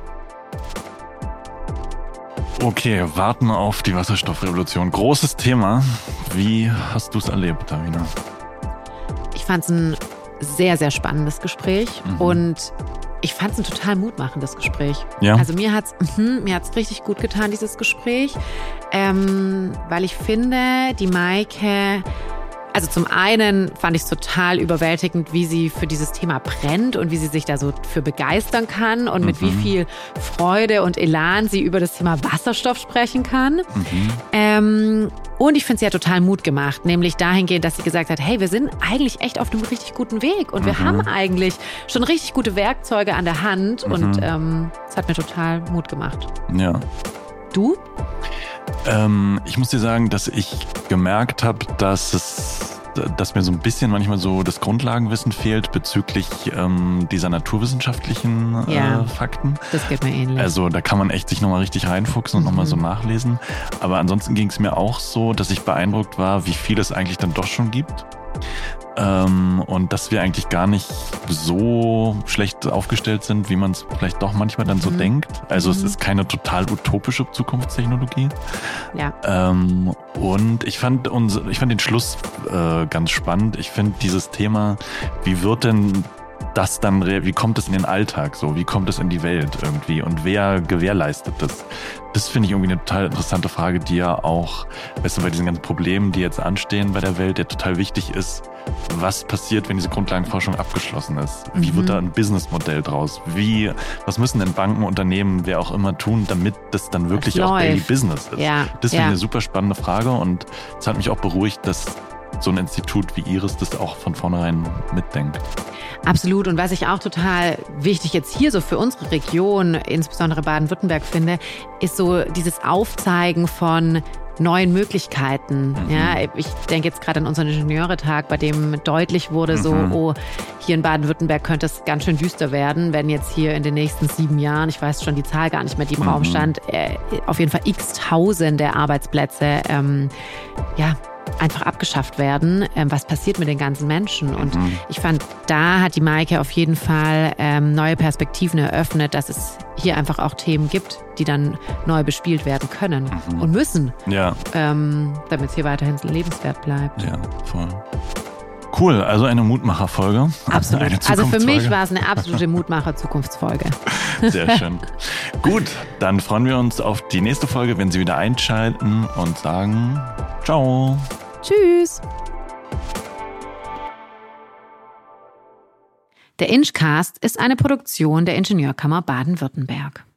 Okay, warten auf die Wasserstoffrevolution. Großes Thema. Wie hast du es erlebt, Davina? Ich fand es ein sehr, sehr spannendes Gespräch mhm. und ich fand es ein total mutmachendes Gespräch. Ja. Also mir hat es mm, mir hat's richtig gut getan, dieses Gespräch, ähm, weil ich finde, die Maike, also zum einen fand ich es total überwältigend, wie sie für dieses Thema brennt und wie sie sich da so für begeistern kann und mhm. mit wie viel Freude und Elan sie über das Thema Wasserstoff sprechen kann. Mhm. Ähm, und ich finde, sie hat total Mut gemacht, nämlich dahingehend, dass sie gesagt hat, hey, wir sind eigentlich echt auf einem richtig guten Weg und wir mhm. haben eigentlich schon richtig gute Werkzeuge an der Hand mhm. und ähm, das hat mir total Mut gemacht. Ja. Du? Ähm, ich muss dir sagen, dass ich gemerkt habe, dass es dass mir so ein bisschen manchmal so das Grundlagenwissen fehlt bezüglich ähm, dieser naturwissenschaftlichen äh, ja, Fakten. Das geht mir ähnlich. Also da kann man echt sich nochmal richtig reinfuchsen und mhm. nochmal so nachlesen. Aber ansonsten ging es mir auch so, dass ich beeindruckt war, wie viel es eigentlich dann doch schon gibt. Ähm, und dass wir eigentlich gar nicht so schlecht aufgestellt sind, wie man es vielleicht doch manchmal dann so mhm. denkt. Also mhm. es ist keine total utopische Zukunftstechnologie. Ja. Ähm, und ich fand, unser, ich fand den Schluss äh, ganz spannend. Ich finde dieses Thema, wie wird denn das dann, wie kommt es in den Alltag so? Wie kommt es in die Welt irgendwie? Und wer gewährleistet das? Das finde ich irgendwie eine total interessante Frage, die ja auch, weißt du, bei diesen ganzen Problemen, die jetzt anstehen bei der Welt, der total wichtig ist. Was passiert, wenn diese Grundlagenforschung abgeschlossen ist? Wie mhm. wird da ein Businessmodell draus? Wie, was müssen denn Banken, Unternehmen, wer auch immer tun, damit das dann wirklich das auch Daily Business ist? Ja. Das finde ja. ich eine super spannende Frage und es hat mich auch beruhigt, dass so ein Institut wie Iris das auch von vornherein mitdenkt. Absolut. Und was ich auch total wichtig jetzt hier so für unsere Region, insbesondere Baden-Württemberg, finde, ist so dieses Aufzeigen von neuen Möglichkeiten. Mhm. Ja, ich denke jetzt gerade an unseren Ingenieuretag, bei dem deutlich wurde so, mhm. oh, hier in Baden-Württemberg könnte es ganz schön düster werden, wenn jetzt hier in den nächsten sieben Jahren, ich weiß schon die Zahl gar nicht mehr, die im mhm. Raum stand, äh, auf jeden Fall x Tausende Arbeitsplätze, ähm, ja, einfach abgeschafft werden. Ähm, was passiert mit den ganzen Menschen? Und mhm. ich fand, da hat die Maike auf jeden Fall ähm, neue Perspektiven eröffnet, dass es hier einfach auch Themen gibt, die dann neu bespielt werden können mhm. und müssen, ja. ähm, damit es hier weiterhin lebenswert bleibt. Ja, voll. Cool, also eine Mutmacherfolge. Absolut. Also für mich war es eine absolute Mutmacher-Zukunftsfolge. Sehr schön. Gut, dann freuen wir uns auf die nächste Folge, wenn Sie wieder einschalten und sagen ciao. Tschüss. Der Inchcast ist eine Produktion der Ingenieurkammer Baden-Württemberg.